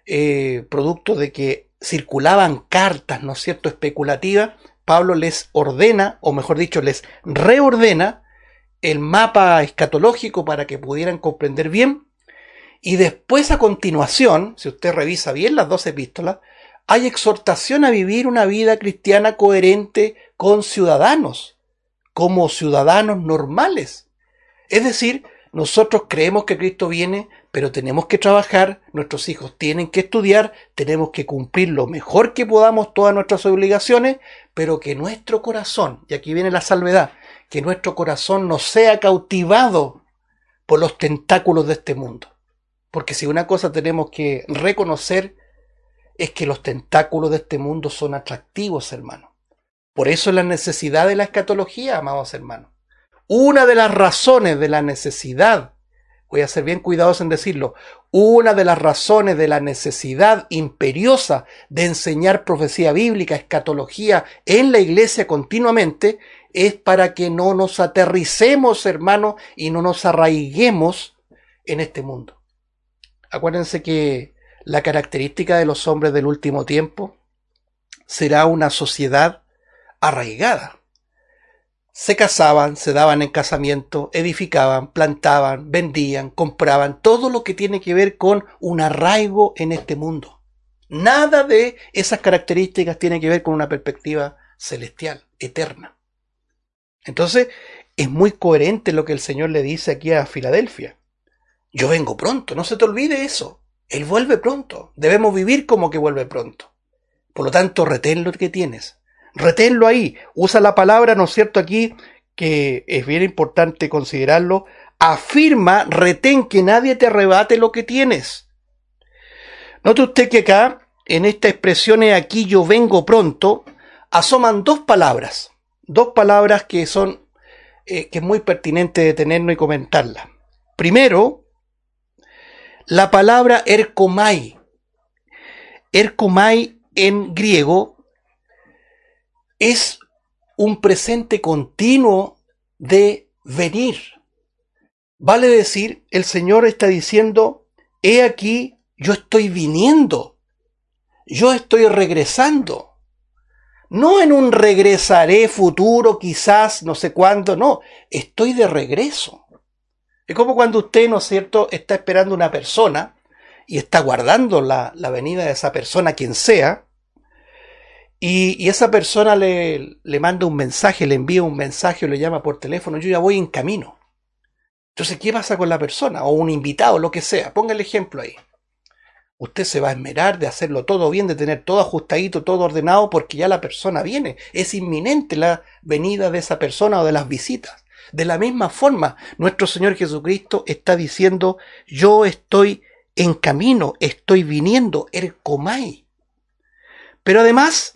producto de que circulaban cartas, ¿no es cierto?, especulativas, Pablo les ordena, o mejor dicho, les reordena el mapa escatológico para que pudieran comprender bien. Y después, a continuación, si usted revisa bien las dos epístolas, hay exhortación a vivir una vida cristiana coherente con ciudadanos, como ciudadanos normales. Es decir, nosotros creemos que Cristo viene, pero tenemos que trabajar, nuestros hijos tienen que estudiar, tenemos que cumplir lo mejor que podamos todas nuestras obligaciones, pero que nuestro corazón, y aquí viene la salvedad, que nuestro corazón no sea cautivado por los tentáculos de este mundo. Porque si una cosa tenemos que reconocer es que los tentáculos de este mundo son atractivos, hermanos. Por eso es la necesidad de la escatología, amados hermanos. Una de las razones de la necesidad, voy a ser bien cuidadoso en decirlo, una de las razones de la necesidad imperiosa de enseñar profecía bíblica, escatología en la iglesia continuamente, es para que no nos aterricemos, hermanos, y no nos arraiguemos en este mundo. Acuérdense que la característica de los hombres del último tiempo será una sociedad arraigada. Se casaban, se daban en casamiento, edificaban, plantaban, vendían, compraban, todo lo que tiene que ver con un arraigo en este mundo. Nada de esas características tiene que ver con una perspectiva celestial, eterna. Entonces, es muy coherente lo que el Señor le dice aquí a Filadelfia. Yo vengo pronto, no se te olvide eso. Él vuelve pronto. Debemos vivir como que vuelve pronto. Por lo tanto, retén lo que tienes. Reténlo ahí. Usa la palabra, ¿no es cierto?, aquí, que es bien importante considerarlo. Afirma, retén, que nadie te arrebate lo que tienes. Note usted que acá, en esta expresión, aquí yo vengo pronto, asoman dos palabras que son, que es muy pertinente detenernos y comentarlas. Primero, la palabra erkomai. Erkomai en griego es un presente continuo de venir. Vale decir, el Señor está diciendo, he aquí, yo estoy viniendo, yo estoy regresando. No en un regresaré futuro, quizás, no sé cuándo, no, estoy de regreso. Es como cuando usted, ¿no es cierto?, está esperando una persona y está guardando la venida de esa persona, quien sea, y esa persona le manda un mensaje, le envía un mensaje o le llama por teléfono, yo ya voy en camino. Entonces, ¿qué pasa con la persona? O un invitado, lo que sea. Ponga el ejemplo ahí. Usted se va a esmerar de hacerlo todo bien, de tener todo ajustadito, todo ordenado, porque ya la persona viene. Es inminente la venida de esa persona o de las visitas. De la misma forma, nuestro Señor Jesucristo está diciendo, yo estoy en camino, estoy viniendo, erkomai. Pero además,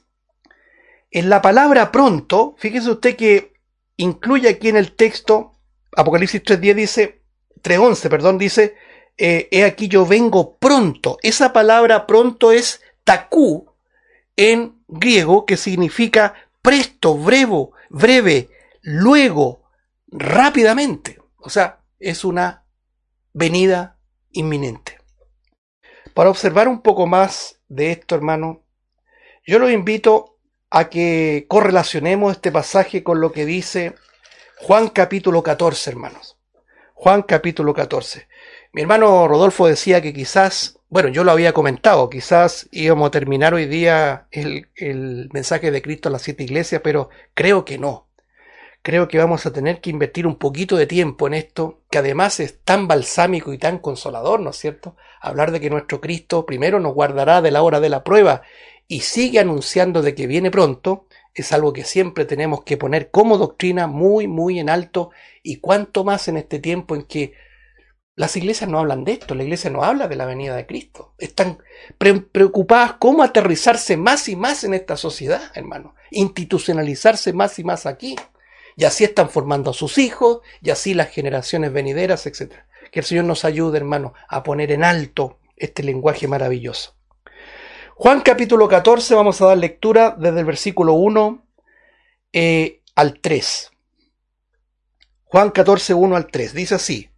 en la palabra pronto, fíjese usted que incluye aquí en el texto, Apocalipsis 3:10 dice, 3:11, perdón, dice, he aquí yo vengo pronto. Esa palabra pronto es takú en griego, que significa presto, breve, luego, rápidamente. O sea, es una venida inminente. Para observar un poco más de esto, hermano, yo los invito a que correlacionemos este pasaje con lo que dice Juan capítulo 14, hermanos. Juan capítulo 14. Mi hermano Rodolfo decía que quizás, bueno, yo lo había comentado, quizás íbamos a terminar hoy día el mensaje de Cristo a las 7 iglesias, pero creo que no. Creo que vamos a tener que invertir un poquito de tiempo en esto, que además es tan balsámico y tan consolador, ¿no es cierto? Hablar de que nuestro Cristo primero nos guardará de la hora de la prueba y sigue anunciando de que viene pronto, es algo que siempre tenemos que poner como doctrina muy, muy en alto, y cuanto más en este tiempo en que las iglesias no hablan de esto, la iglesia no habla de la venida de Cristo. Están preocupadas cómo aterrizarse más y más en esta sociedad, hermano, institucionalizarse más y más aquí. Y así están formando a sus hijos, y así las generaciones venideras, etc. Que el Señor nos ayude, hermano, a poner en alto este lenguaje maravilloso. Juan capítulo 14, vamos a dar lectura desde el versículo 1 al 3. Juan 14, 1 al 3. Dice así,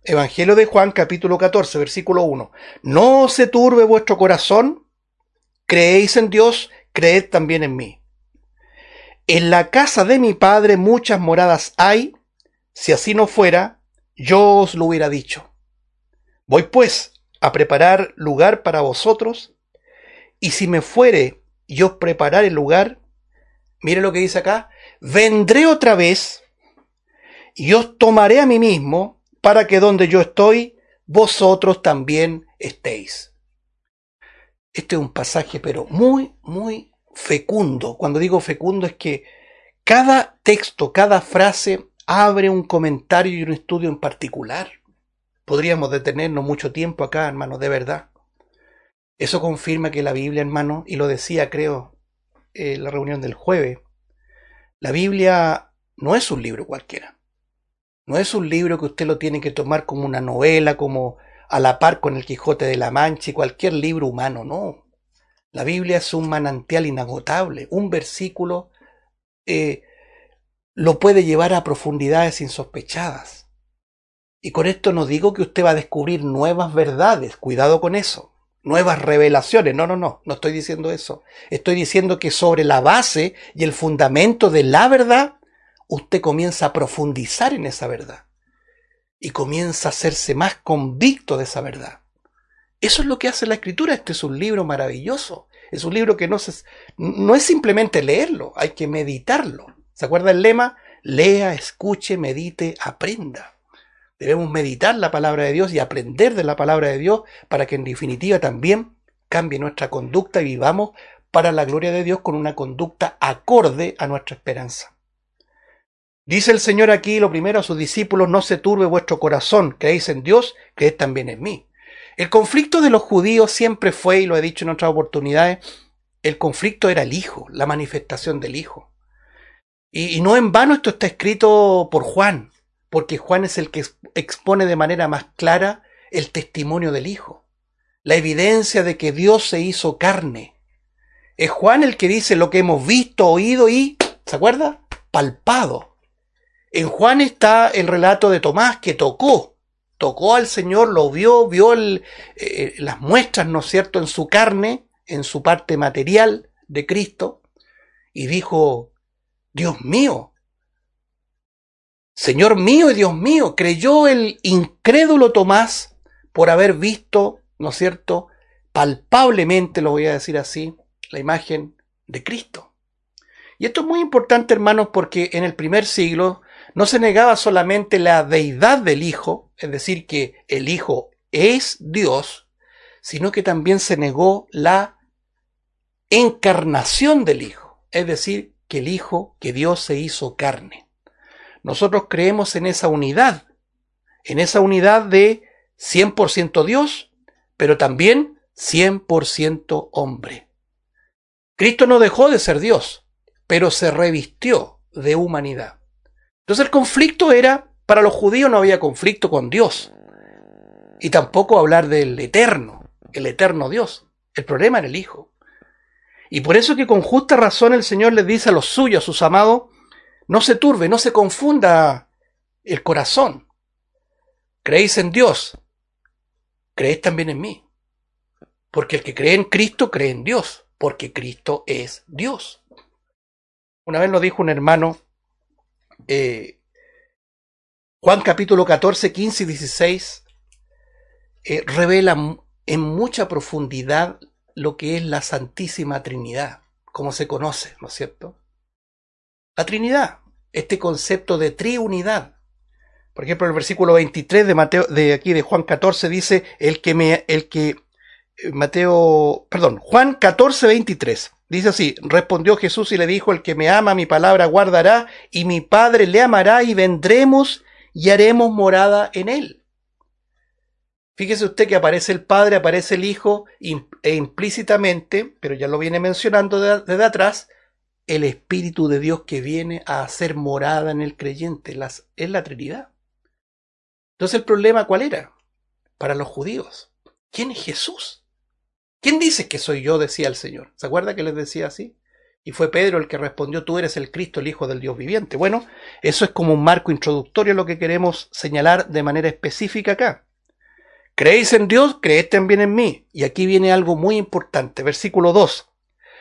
Evangelio de Juan, capítulo 14, versículo 1. No se turbe vuestro corazón, creéis en Dios, creed también en mí. En la casa de mi Padre muchas moradas hay, si así no fuera, yo os lo hubiera dicho. Voy pues a preparar lugar para vosotros, y si me fuere y os preparar el lugar, mire lo que dice acá, vendré otra vez y os tomaré a mí mismo, para que donde yo estoy, vosotros también estéis. Este es un pasaje, pero muy, muy fecundo. Cuando digo fecundo es que cada texto, cada frase abre un comentario y un estudio en particular. Podríamos detenernos mucho tiempo acá, hermanos, de verdad. Eso confirma que la Biblia, hermano, y lo decía, creo, en la reunión del jueves, la Biblia no es un libro cualquiera. No es un libro que usted lo tiene que tomar como una novela, como a la par con el Quijote de la Mancha y cualquier libro humano, no. La Biblia es un manantial inagotable. Un versículo lo puede llevar a profundidades insospechadas. Y con esto no digo que usted va a descubrir nuevas verdades, cuidado con eso, nuevas revelaciones, no estoy diciendo eso. Estoy diciendo que sobre la base y el fundamento de la verdad, usted comienza a profundizar en esa verdad y comienza a hacerse más convicto de esa verdad. Eso es lo que hace la Escritura. Este es un libro maravilloso. Es un libro que no es simplemente leerlo, hay que meditarlo. ¿Se acuerda el lema? Lea, escuche, medite, aprenda. Debemos meditar la palabra de Dios y aprender de la palabra de Dios para que en definitiva también cambie nuestra conducta y vivamos para la gloria de Dios con una conducta acorde a nuestra esperanza. Dice el Señor aquí lo primero a sus discípulos, no se turbe vuestro corazón, creéis en Dios, creed también en mí. El conflicto de los judíos siempre fue, y lo he dicho en otras oportunidades, el conflicto era el Hijo, la manifestación del Hijo. Y no en vano esto está escrito por Juan, porque Juan es el que expone de manera más clara el testimonio del Hijo, la evidencia de que Dios se hizo carne. Es Juan el que dice lo que hemos visto, oído y, ¿se acuerda? Palpado. En Juan está el relato de Tomás que tocó al Señor, lo vio las muestras, ¿no es cierto?, en su carne, en su parte material de Cristo, y dijo, Dios mío, Señor mío y Dios mío. Creyó el incrédulo Tomás por haber visto, ¿no es cierto?, palpablemente, lo voy a decir así, la imagen de Cristo. Y esto es muy importante, hermanos, porque en el primer siglo no se negaba solamente la deidad del Hijo, es decir, que el Hijo es Dios, sino que también se negó la encarnación del Hijo, es decir, que el Hijo, que Dios se hizo carne. Nosotros creemos en esa unidad de 100% Dios, pero también 100% hombre. Cristo no dejó de ser Dios, pero se revistió de humanidad. Entonces el conflicto era, para los judíos no había conflicto con Dios, y tampoco hablar del eterno, el eterno Dios. El problema era el Hijo. Y por eso que con justa razón el Señor les dice a los suyos, a sus amados, no se turbe, no se confunda el corazón. Creéis en Dios, creéis también en mí. Porque el que cree en Cristo, cree en Dios, porque Cristo es Dios. Una vez lo dijo un hermano, Juan capítulo 14, 15 y 16, revela en mucha profundidad lo que es la Santísima Trinidad, como se conoce, ¿no es cierto? La Trinidad, este concepto de triunidad. Por ejemplo, el versículo 23 de Juan 14 dice, Juan 14, 23. Dice así, respondió Jesús y le dijo, el que me ama mi palabra guardará, y mi Padre le amará, y vendremos y haremos morada en él. Fíjese usted que aparece el Padre, aparece el Hijo, e implícitamente, pero ya lo viene mencionando desde atrás, el Espíritu de Dios que viene a hacer morada en el creyente, es la Trinidad. Entonces el problema, ¿cuál era? Para los judíos, ¿quién es Jesús? ¿Quién dice que soy yo?, decía el Señor. ¿Se acuerda que les decía así? Y fue Pedro el que respondió: tú eres el Cristo, el Hijo del Dios viviente. Bueno, eso es como un marco introductorio a lo que queremos señalar de manera específica acá. ¿Creéis en Dios? Creed también en mí. Y aquí viene algo muy importante. Versículo 2.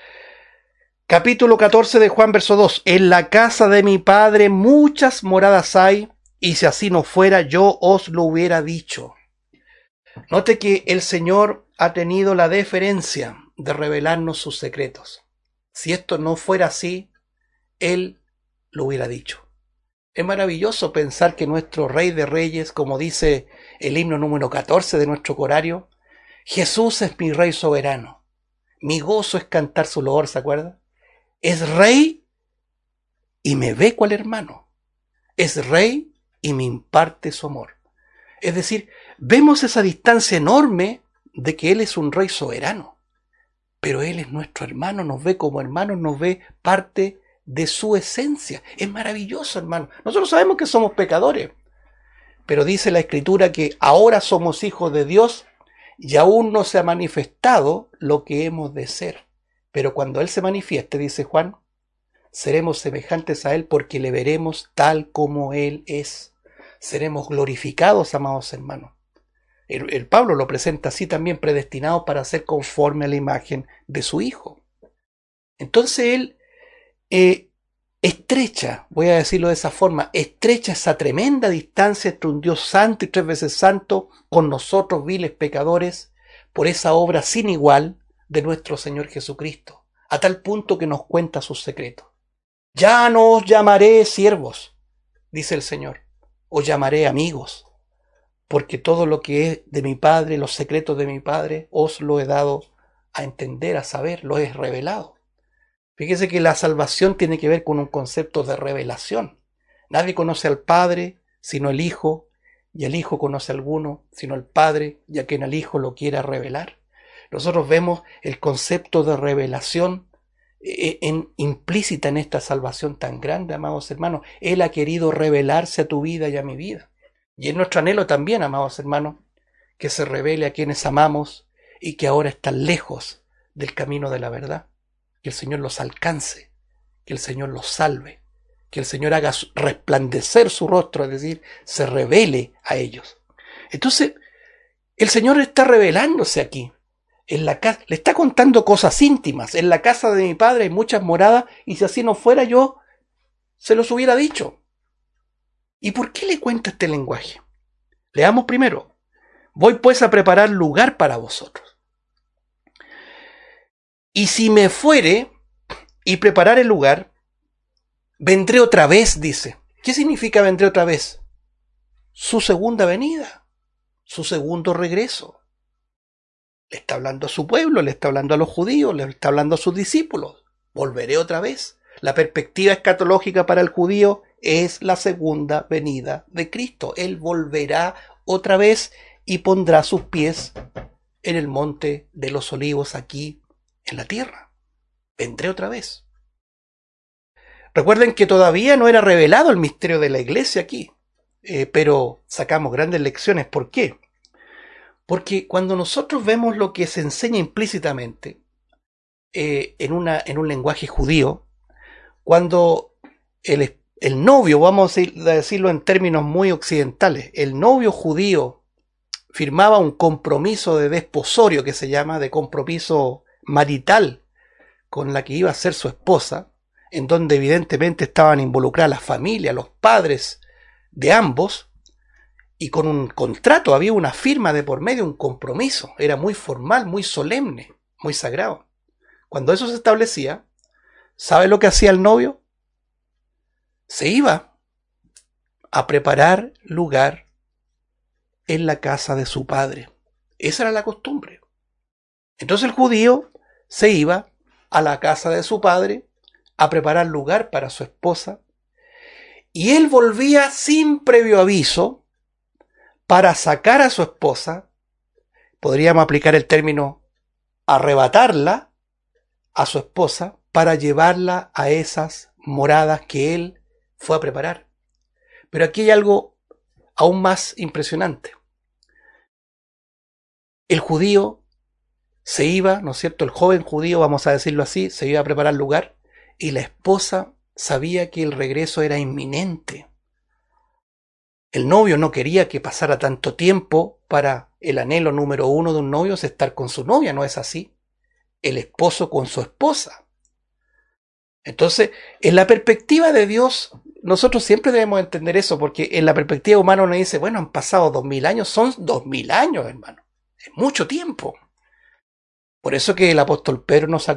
Capítulo 14 de Juan, verso 2. En la casa de mi Padre muchas moradas hay, y si así no fuera, yo os lo hubiera dicho. Note que el Señor ha tenido la deferencia de revelarnos sus secretos. Si esto no fuera así, Él lo hubiera dicho. Es maravilloso pensar que nuestro Rey de Reyes, como dice el himno número 14 de nuestro corario, Jesús es mi Rey soberano. Mi gozo es cantar su loor, ¿se acuerda? Es Rey y me ve cual hermano. Es Rey y me imparte su amor. Es decir, vemos esa distancia enorme de que Él es un Rey soberano, pero Él es nuestro hermano, nos ve como hermanos, nos ve parte de su esencia. Es maravilloso, hermano. Nosotros sabemos que somos pecadores, pero dice la Escritura que ahora somos hijos de Dios y aún no se ha manifestado lo que hemos de ser. Pero cuando Él se manifieste, dice Juan, seremos semejantes a Él porque le veremos tal como Él es. Seremos glorificados, amados hermanos. El Pablo lo presenta así también, predestinado para ser conforme a la imagen de su Hijo. Entonces Él estrecha, voy a decirlo de esa forma, estrecha esa tremenda distancia entre un Dios santo y 3 veces santo con nosotros, viles pecadores, por esa obra sin igual de nuestro Señor Jesucristo, a tal punto que nos cuenta sus secretos. Ya no os llamaré siervos, dice el Señor, os llamaré amigos, porque todo lo que es de mi Padre, los secretos de mi Padre, os lo he dado a entender, a saber, lo he revelado. Fíjese que la salvación tiene que ver con un concepto de revelación. Nadie conoce al Padre sino el Hijo, y el Hijo conoce a alguno sino el Padre, y a quien el Hijo lo quiera revelar. Nosotros vemos el concepto de revelación implícita en esta salvación tan grande, amados hermanos. Él ha querido revelarse a tu vida y a mi vida. Y es nuestro anhelo también, amados hermanos, que se revele a quienes amamos y que ahora están lejos del camino de la verdad. Que el Señor los alcance, que el Señor los salve, que el Señor haga resplandecer su rostro, es decir, se revele a ellos. Entonces, el Señor está revelándose aquí. En la casa, le está contando cosas íntimas. En la casa de mi Padre hay muchas moradas, y si así no fuera, yo se los hubiera dicho. ¿Y por qué le cuenta este lenguaje? Leamos primero. Voy pues a preparar lugar para vosotros. Y si me fuere y preparar el lugar, vendré otra vez, dice. ¿Qué significa vendré otra vez? Su segunda venida, su segundo regreso. Le está hablando a su pueblo, le está hablando a los judíos, le está hablando a sus discípulos. Volveré otra vez. La perspectiva escatológica para el judío es la segunda venida de Cristo. Él volverá otra vez y pondrá sus pies en el monte de los olivos aquí en la tierra. Vendré otra vez. Recuerden que todavía no era revelado el misterio de la iglesia aquí, pero sacamos grandes lecciones. ¿Por qué? Porque cuando nosotros vemos lo que se enseña implícitamente en un lenguaje judío, cuando el novio, vamos a decirlo en términos muy occidentales, el novio judío firmaba un compromiso de desposorio, que se llama, de compromiso marital con la que iba a ser su esposa, en donde evidentemente estaban involucradas las familias, los padres de ambos, y con un contrato, había una firma de por medio, un compromiso, era muy formal, muy solemne, muy sagrado. Cuando eso se establecía, ¿sabe lo que hacía el novio? Se iba a preparar lugar en la casa de su padre. Esa era la costumbre. Entonces el judío se iba a la casa de su padre a preparar lugar para su esposa, y él volvía sin previo aviso para sacar a su esposa, podríamos aplicar el término arrebatarla a su esposa, para llevarla a esas moradas que él fue a preparar. Pero aquí hay algo aún más impresionante. El judío se iba, ¿no es cierto? El joven judío, vamos a decirlo así, se iba a preparar lugar, y la esposa sabía que el regreso era inminente. El novio no quería que pasara tanto tiempo. Para el anhelo número uno de un novio es estar con su novia, ¿no es así? El esposo con su esposa. Entonces, en la perspectiva de Dios, nosotros siempre debemos entender eso, porque en la perspectiva humana uno dice, bueno, han pasado 2000 años, son 2000 años, hermano. Es mucho tiempo. Por eso que el apóstol Pedro nos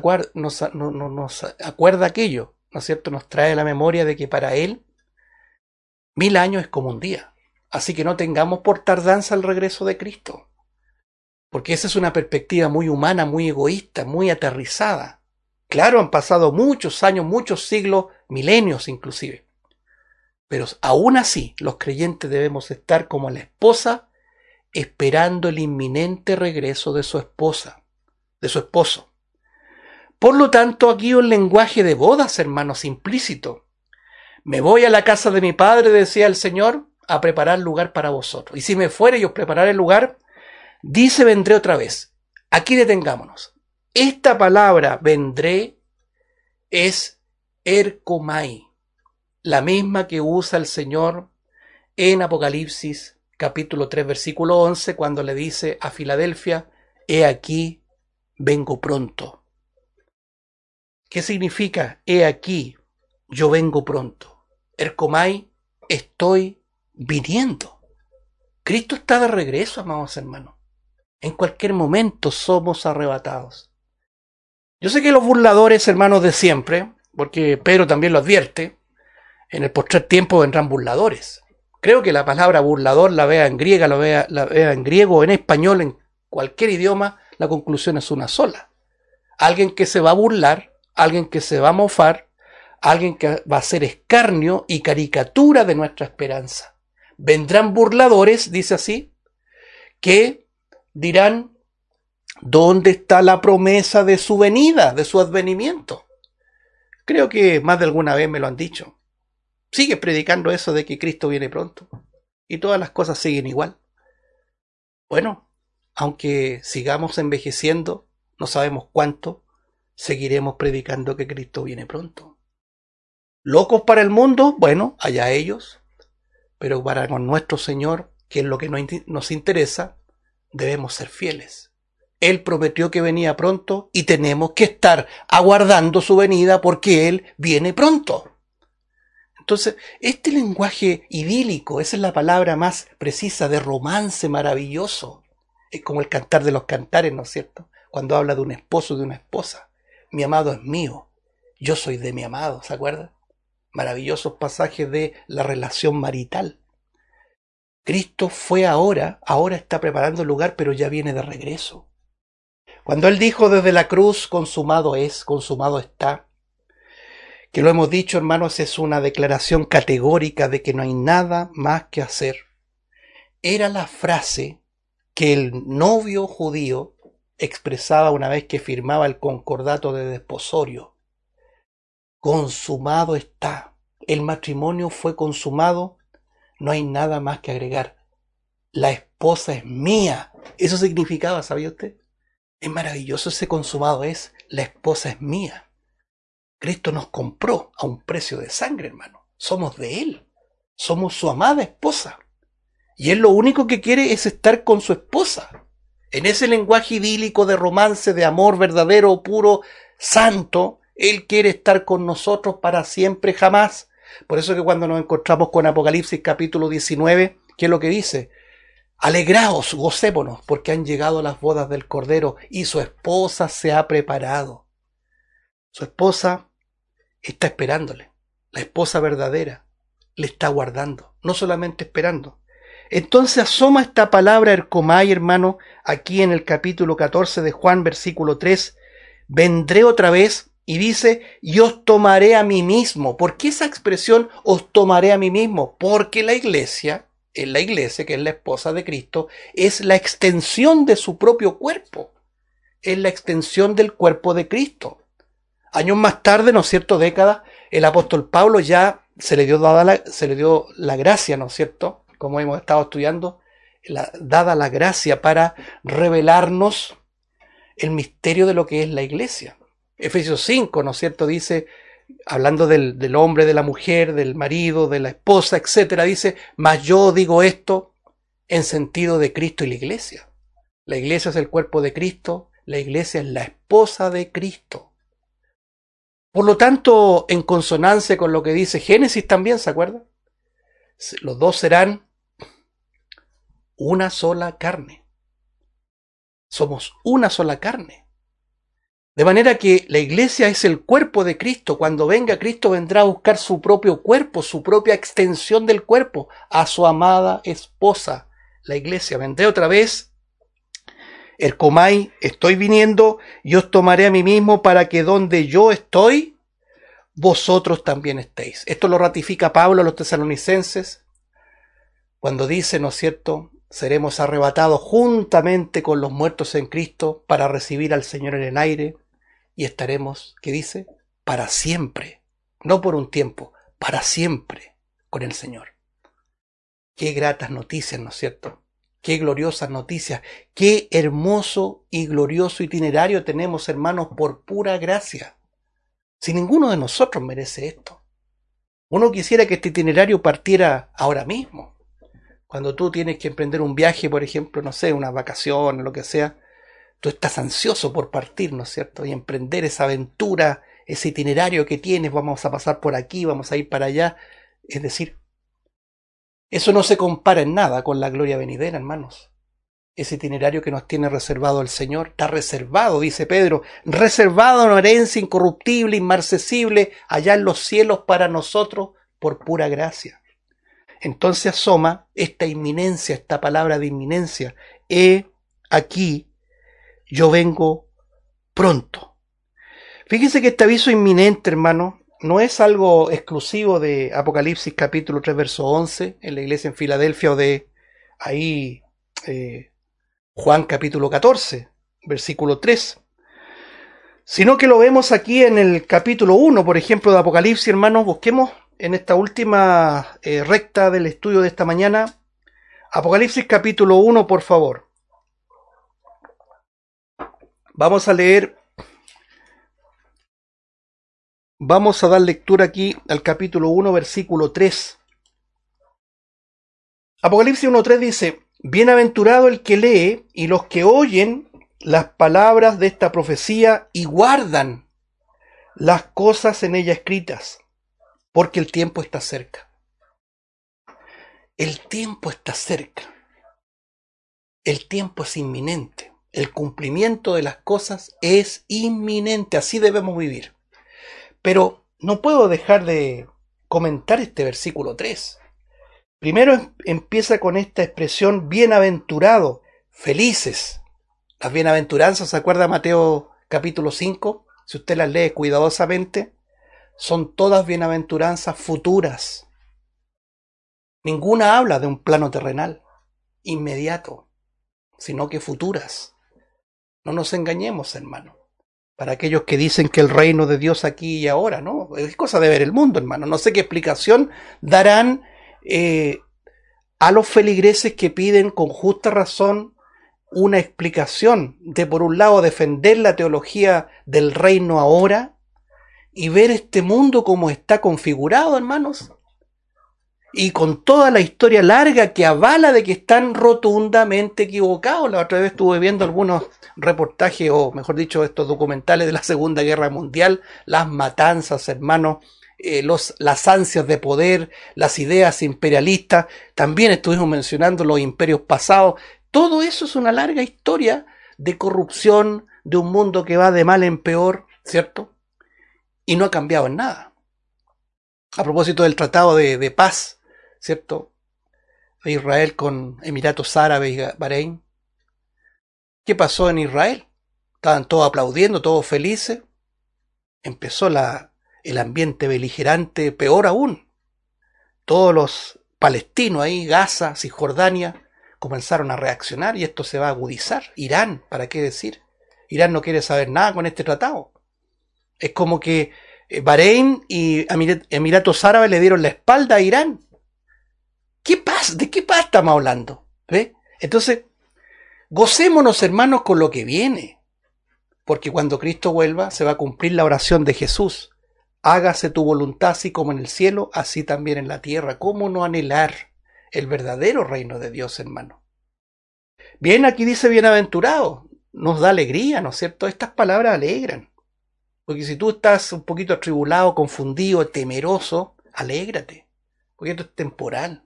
acuerda aquello, ¿no es cierto? Nos trae a la memoria de que para él 1000 años es como un día. Así que no tengamos por tardanza el regreso de Cristo. Porque esa es una perspectiva muy humana, muy egoísta, muy aterrizada. Claro, han pasado muchos años, muchos siglos, milenios inclusive. Pero aún así, los creyentes debemos estar como la esposa, esperando el inminente regreso de su esposa, de su esposo. Por lo tanto, aquí un lenguaje de bodas, hermanos, implícito. Me voy a la casa de mi padre, decía el Señor, a preparar lugar para vosotros. Y si me fuere y os prepararé el lugar, dice, vendré otra vez. Aquí detengámonos. Esta palabra, vendré, es erkomai, la misma que usa el Señor en Apocalipsis capítulo 3, versículo 11, cuando le dice a Filadelfia, he aquí, vengo pronto. ¿Qué significa he aquí, yo vengo pronto? Erkomai, estoy viniendo. Cristo está de regreso, amados hermanos. En cualquier momento somos arrebatados. Yo sé que los burladores, hermanos de siempre, porque Pedro también lo advierte, en el postrer tiempo vendrán burladores. Creo que la palabra burlador, la vea en griega, la vea en griego, en español, en cualquier idioma, la conclusión es una sola. Alguien que se va a burlar, alguien que se va a mofar, alguien que va a hacer escarnio y caricatura de nuestra esperanza. Vendrán burladores, dice así, que dirán, ¿dónde está la promesa de su venida, de su advenimiento? Creo que más de alguna vez me lo han dicho. Sigue predicando eso de que Cristo viene pronto y todas las cosas siguen igual. Bueno, aunque sigamos envejeciendo, no sabemos cuánto, seguiremos predicando que Cristo viene pronto. ¿Locos para el mundo? Bueno, allá ellos, pero para con nuestro Señor, que es lo que nos interesa, debemos ser fieles. Él prometió que venía pronto y tenemos que estar aguardando su venida porque Él viene pronto. Entonces, este lenguaje idílico, esa es la palabra más precisa, de romance maravilloso. Es como el cantar de los cantares, ¿no es cierto? Cuando habla de un esposo y de una esposa. Mi amado es mío, yo soy de mi amado, ¿se acuerdan? Maravillosos pasajes de la relación marital. Cristo fue ahora está preparando el lugar, pero ya viene de regreso. Cuando Él dijo desde la cruz, consumado es, consumado está, que lo hemos dicho, hermanos, es una declaración categórica de que no hay nada más que hacer. Era la frase que el novio judío expresaba una vez que firmaba el concordato de desposorio. Consumado está. El matrimonio fue consumado, no hay nada más que agregar. La esposa es mía. Eso significaba, ¿sabía usted? Es maravilloso ese consumado es, la esposa es mía. Cristo nos compró a un precio de sangre, hermano. Somos de Él. Somos su amada esposa. Y Él lo único que quiere es estar con su esposa. En ese lenguaje idílico de romance, de amor verdadero, puro, santo, Él quiere estar con nosotros para siempre, jamás. Por eso que cuando nos encontramos con Apocalipsis capítulo 19, ¿qué es lo que dice? Alegraos, gocémonos, porque han llegado las bodas del Cordero y su esposa se ha preparado. Su esposa está esperándole. La esposa verdadera le está guardando, no solamente esperando. Entonces asoma esta palabra erkomai, hermano, aquí en el capítulo 14 de Juan, versículo 3. Vendré otra vez y dice, y os tomaré a mí mismo. ¿Por qué esa expresión os tomaré a mí mismo? Porque la iglesia, que es la esposa de Cristo, es la extensión de su propio cuerpo. Es la extensión del cuerpo de Cristo. Años más tarde, ¿no es cierto?, décadas, el apóstol Pablo ya se le dio la gracia, ¿no es cierto?, como hemos estado estudiando, dada la gracia para revelarnos el misterio de lo que es la iglesia. Efesios 5, ¿no es cierto?, dice, hablando del hombre, de la mujer, del marido, de la esposa, etcétera, dice, mas yo digo esto en sentido de Cristo y la iglesia. La iglesia es el cuerpo de Cristo, la iglesia es la esposa de Cristo. Por lo tanto, en consonancia con lo que dice Génesis también, ¿se acuerdan? Los dos serán una sola carne. Somos una sola carne. De manera que la iglesia es el cuerpo de Cristo. Cuando venga Cristo vendrá a buscar su propio cuerpo, su propia extensión del cuerpo, a su amada esposa. La iglesia vendré otra vez. Ercomai, estoy viniendo y os tomaré a mí mismo para que donde yo estoy, vosotros también estéis. Esto lo ratifica Pablo a los tesalonicenses cuando dice, ¿no es cierto?, seremos arrebatados juntamente con los muertos en Cristo para recibir al Señor en el aire y estaremos, ¿qué dice? Para siempre, no por un tiempo, para siempre con el Señor. Qué gratas noticias, ¿no es cierto? Qué gloriosas noticias, qué hermoso y glorioso itinerario tenemos, hermanos, por pura gracia. Si ninguno de nosotros merece esto. Uno quisiera que este itinerario partiera ahora mismo. Cuando tú tienes que emprender un viaje, por ejemplo, no sé, una vacación o lo que sea, tú estás ansioso por partir, ¿no es cierto? Y emprender esa aventura, ese itinerario que tienes, vamos a pasar por aquí, vamos a ir para allá. Es decir, eso no se compara en nada con la gloria venidera, hermanos. Ese itinerario que nos tiene reservado el Señor, está reservado, dice Pedro, reservado una herencia incorruptible, inmarcesible, allá en los cielos para nosotros, por pura gracia. Entonces asoma esta inminencia, esta palabra de inminencia. Aquí, yo vengo pronto. Fíjense que este aviso inminente, hermano, no es algo exclusivo de Apocalipsis capítulo 3, verso 11, en la iglesia en Filadelfia, o de ahí Juan capítulo 14, versículo 3. Sino que lo vemos aquí en el capítulo 1, por ejemplo, de Apocalipsis, hermanos. Busquemos en esta última recta del estudio de esta mañana, Apocalipsis capítulo 1, por favor. Vamos a leer, vamos a dar lectura aquí al capítulo 1, versículo 3. Apocalipsis 1:3 dice, bienaventurado el que lee y los que oyen las palabras de esta profecía y guardan las cosas en ella escritas, porque el tiempo está cerca. El tiempo está cerca. El tiempo es inminente. El cumplimiento de las cosas es inminente. Así debemos vivir. Pero no puedo dejar de comentar este versículo 3. Primero empieza con esta expresión bienaventurado, felices. Las bienaventuranzas, ¿se acuerda Mateo capítulo 5? Si usted las lee cuidadosamente, son todas bienaventuranzas futuras. Ninguna habla de un plano terrenal, inmediato, sino que futuras. No nos engañemos, hermano. Para aquellos que dicen que el reino de Dios aquí y ahora, ¿no? Es cosa de ver el mundo, hermano. No sé qué explicación darán a los feligreses que piden con justa razón una explicación de, por un lado, defender la teología del reino ahora y ver este mundo como está configurado, hermanos, y con toda la historia larga que avala de que están rotundamente equivocados. La otra vez estuve viendo algunos reportajes, o mejor dicho, estos documentales de la Segunda Guerra Mundial, las matanzas, hermanos, las ansias de poder, las ideas imperialistas. También estuvimos mencionando los imperios pasados. Todo eso es una larga historia de corrupción, de un mundo que va de mal en peor, ¿cierto? Y no ha cambiado en nada. A propósito del tratado de paz, ¿cierto?, de Israel con Emiratos Árabes y Bahrein. ¿Qué pasó en Israel? Estaban todos aplaudiendo, todos felices. Empezó el ambiente beligerante, peor aún. Todos los palestinos ahí, Gaza, Cisjordania, comenzaron a reaccionar y esto se va a agudizar. Irán, ¿para qué decir? Irán no quiere saber nada con este tratado. Es como que Bahrein y Emiratos Árabes le dieron la espalda a Irán. ¿Qué pasa? ¿De qué paz estamos hablando? ¿Ve? Entonces, gocémonos, hermanos, con lo que viene. Porque cuando Cristo vuelva, se va a cumplir la oración de Jesús. hágase tu voluntad así como en el cielo, así también en la tierra. ¿Cómo no anhelar el verdadero reino de Dios, hermano? Bien, aquí dice bienaventurado, nos da alegría, ¿no es cierto? Estas palabras alegran. Porque si tú estás un poquito atribulado, confundido, temeroso, alégrate. Porque esto es temporal.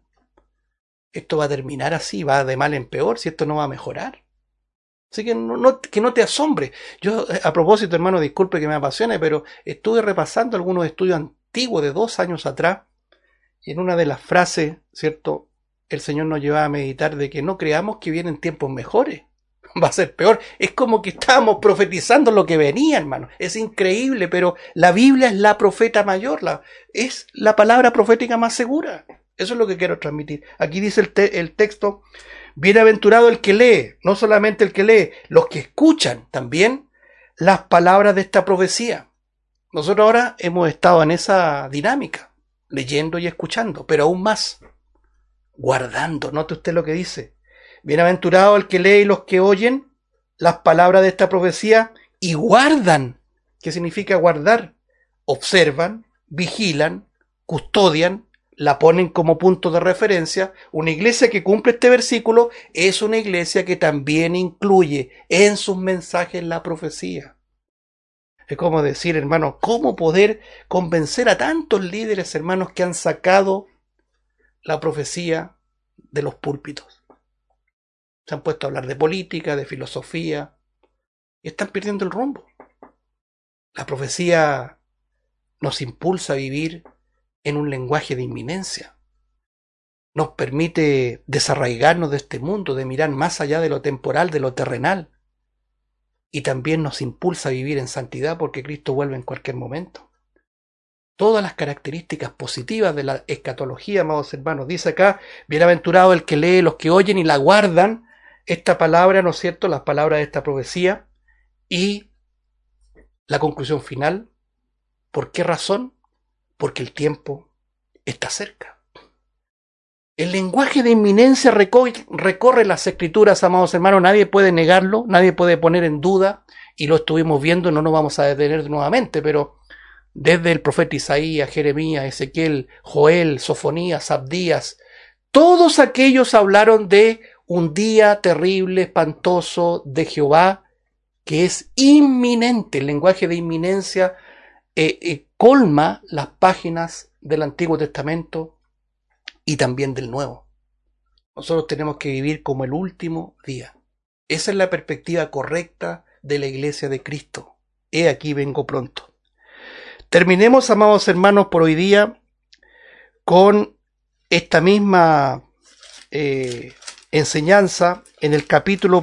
Esto va a terminar así, va de mal en peor, si esto no va a mejorar. Así que que no te asombre. Yo, a propósito, hermano, disculpe que me apasione, pero estuve repasando algunos estudios antiguos de 2 años atrás, y en una de las frases, ¿cierto? El Señor nos lleva a meditar de que no creamos que vienen tiempos mejores. Va a ser peor. Es como que estábamos profetizando lo que venía, hermano. Es increíble, pero la Biblia es la profeta mayor, es la palabra profética más segura. Eso es lo que quiero transmitir. Aquí dice el texto: bienaventurado el que lee, no solamente el que lee, los que escuchan también las palabras de esta profecía. Nosotros ahora hemos estado en esa dinámica, leyendo y escuchando, pero aún más, guardando. Note usted lo que dice: bienaventurado el que lee y los que oyen las palabras de esta profecía y guardan. ¿Qué significa guardar? Observan, vigilan, custodian, la ponen como punto de referencia. Una iglesia que cumple este versículo es una iglesia que también incluye en sus mensajes la profecía. Es como decir, hermano, ¿cómo poder convencer a tantos líderes, hermanos, que han sacado la profecía de los púlpitos? Se han puesto a hablar de política, de filosofía, y están perdiendo el rumbo. La profecía nos impulsa a vivir en un lenguaje de inminencia. Nos permite desarraigarnos de este mundo, de mirar más allá de lo temporal, de lo terrenal. Y también nos impulsa a vivir en santidad porque Cristo vuelve en cualquier momento. Todas las características positivas de la escatología, amados hermanos. Dice acá: bienaventurado el que lee, los que oyen y la guardan esta palabra, ¿no es cierto?, las palabras de esta profecía. Y la conclusión final: ¿por qué razón? Porque el tiempo está cerca. El lenguaje de inminencia recorre las escrituras, amados hermanos. Nadie puede negarlo, nadie puede poner en duda, y lo estuvimos viendo, no nos vamos a detener nuevamente, pero desde el profeta Isaías, Jeremías, Ezequiel, Joel, Sofonías, Abdías, todos aquellos hablaron de un día terrible, espantoso de Jehová, que es inminente. El lenguaje de inminencia colma las páginas del Antiguo Testamento y también del Nuevo. Nosotros tenemos que vivir como el último día. Esa es la perspectiva correcta de la iglesia de Cristo. He aquí, vengo pronto. Terminemos, amados hermanos, por hoy día con esta misma enseñanza en el capítulo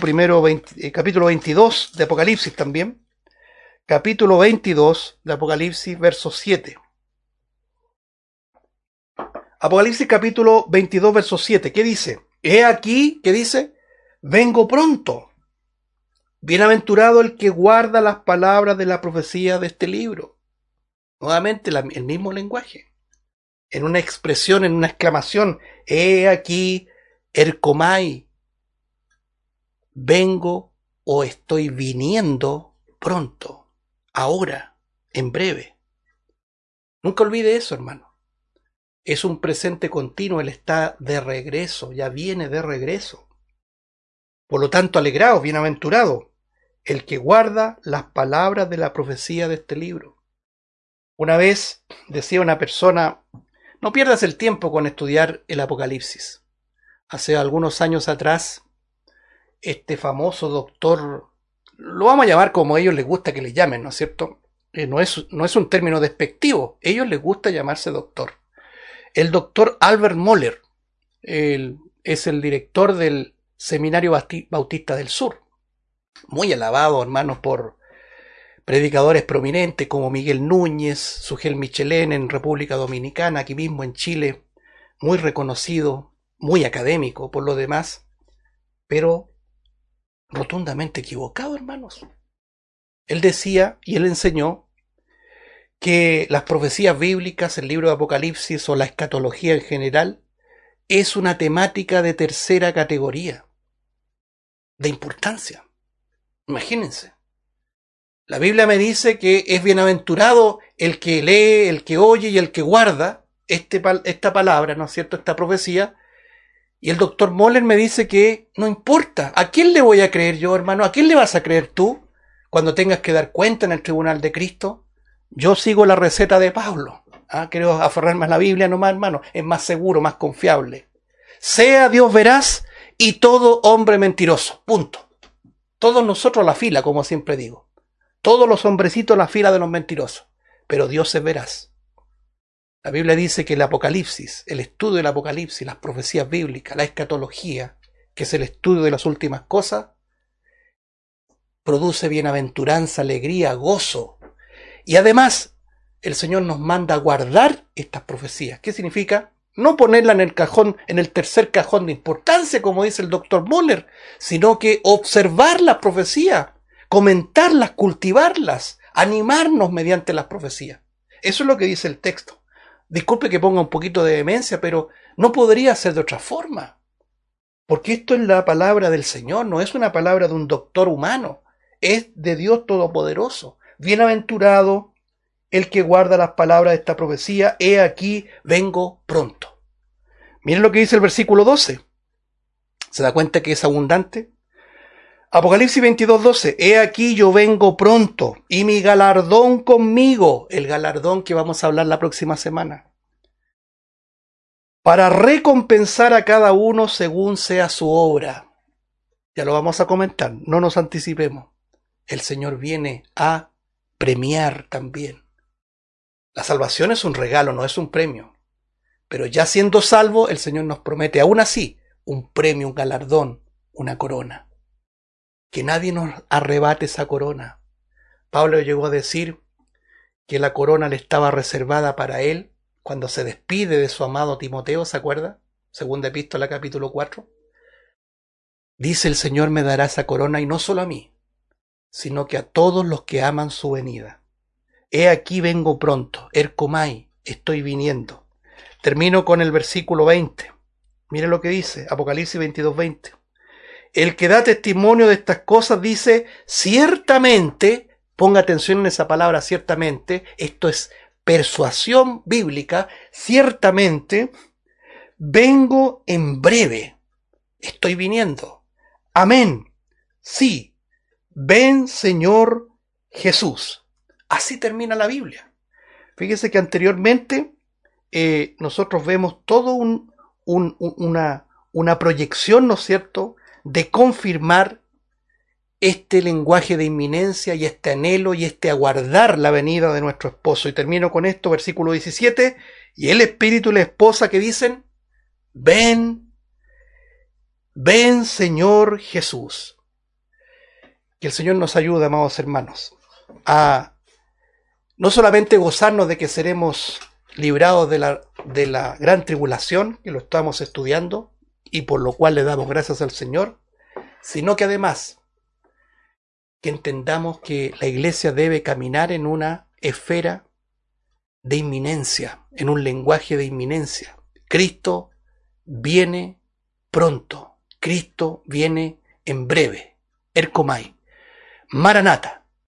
22 de Apocalipsis también. Capítulo 22 de Apocalipsis, verso 7. Apocalipsis capítulo 22, verso 7. ¿Qué dice? He aquí, ¿qué dice? Vengo pronto. Bienaventurado el que guarda las palabras de la profecía de este libro. Nuevamente el mismo lenguaje. En una expresión, en una exclamación. He aquí, ercomai. Vengo o estoy viniendo pronto. Ahora, en breve. Nunca olvide eso, hermano. Es un presente continuo, Él está de regreso, ya viene de regreso. Por lo tanto, alegraos, bienaventurado, el que guarda las palabras de la profecía de este libro. Una vez decía una persona: no pierdas el tiempo con estudiar el Apocalipsis. Hace algunos años atrás, este famoso doctor, lo vamos a llamar como a ellos les gusta que le llamen, ¿no es cierto? No es un término despectivo, a ellos les gusta llamarse doctor. El doctor Albert Mohler es el director del Seminario Bautista del Sur, muy alabado, hermanos, por predicadores prominentes como Miguel Núñez, Sugel Michelén en República Dominicana, aquí mismo en Chile, muy reconocido, muy académico por lo demás, pero rotundamente equivocado, hermanos. Él decía y él enseñó que las profecías bíblicas, el libro de Apocalipsis o la escatología en general, es una temática de tercera categoría, de importancia. Imagínense. La Biblia me dice que es bienaventurado el que lee, el que oye y el que guarda esta palabra, ¿no es cierto?, esta profecía. Y el doctor Moller me dice que no importa, ¿a quién le voy a creer yo, hermano? ¿A quién le vas a creer tú cuando tengas que dar cuenta en el tribunal de Cristo? Yo sigo la receta de Pablo. Quiero aferrarme a la Biblia nomás, hermano. Es más seguro, más confiable. Sea Dios veraz y todo hombre mentiroso. Punto. Todos nosotros a la fila, como siempre digo. Todos los hombrecitos a la fila de los mentirosos. Pero Dios es veraz. La Biblia dice que el Apocalipsis, el estudio del Apocalipsis, las profecías bíblicas, la escatología, que es el estudio de las últimas cosas, produce bienaventuranza, alegría, gozo. Y además, el Señor nos manda a guardar estas profecías. ¿Qué significa? No ponerla en el cajón, en el tercer cajón de importancia, como dice el doctor Moller, sino que observar las profecías, comentarlas, cultivarlas, animarnos mediante las profecías. Eso es lo que dice el texto. Disculpe que ponga un poquito de vehemencia, pero no podría ser de otra forma. Porque esto es la palabra del Señor, no es una palabra de un doctor humano, es de Dios Todopoderoso. Bienaventurado el que guarda las palabras de esta profecía, he aquí, vengo pronto. Miren lo que dice el versículo 12. ¿Se da cuenta que es abundante? Apocalipsis 22:12, he aquí yo vengo pronto, y mi galardón conmigo, el galardón que vamos a hablar la próxima semana, para recompensar a cada uno según sea su obra. Ya lo vamos a comentar, no nos anticipemos. El Señor viene a premiar también. La salvación es un regalo, no es un premio. Pero ya siendo salvo, el Señor nos promete aún así un premio, un galardón, una corona. Que nadie nos arrebate esa corona. Pablo llegó a decir que la corona le estaba reservada para él cuando se despide de su amado Timoteo, ¿se acuerda? Segunda Epístola, capítulo 4. Dice: el Señor me dará esa corona, y no solo a mí, sino que a todos los que aman su venida. He aquí vengo pronto, ercomai, estoy viniendo. Termino con el versículo 20. Mire lo que dice, Apocalipsis 22:20. El que da testimonio de estas cosas dice: ciertamente, ponga atención en esa palabra, ciertamente, esto es persuasión bíblica, ciertamente, vengo en breve, estoy viniendo. Amén. Sí, ven Señor Jesús. Así termina la Biblia. Fíjese que anteriormente nosotros vemos todo una proyección, ¿no es cierto?, de confirmar este lenguaje de inminencia y este anhelo y este aguardar la venida de nuestro esposo. Y termino con esto, versículo 17, y el espíritu y la esposa que dicen: ven, ven Señor Jesús. Que el Señor nos ayude, amados hermanos, a no solamente gozarnos de que seremos librados de la gran tribulación, que lo estamos estudiando, y por lo cual le damos gracias al Señor, sino que además que entendamos que la iglesia debe caminar en una esfera de inminencia, en un lenguaje de inminencia. Cristo viene pronto, Cristo viene en breve. Ercomai, Maranata.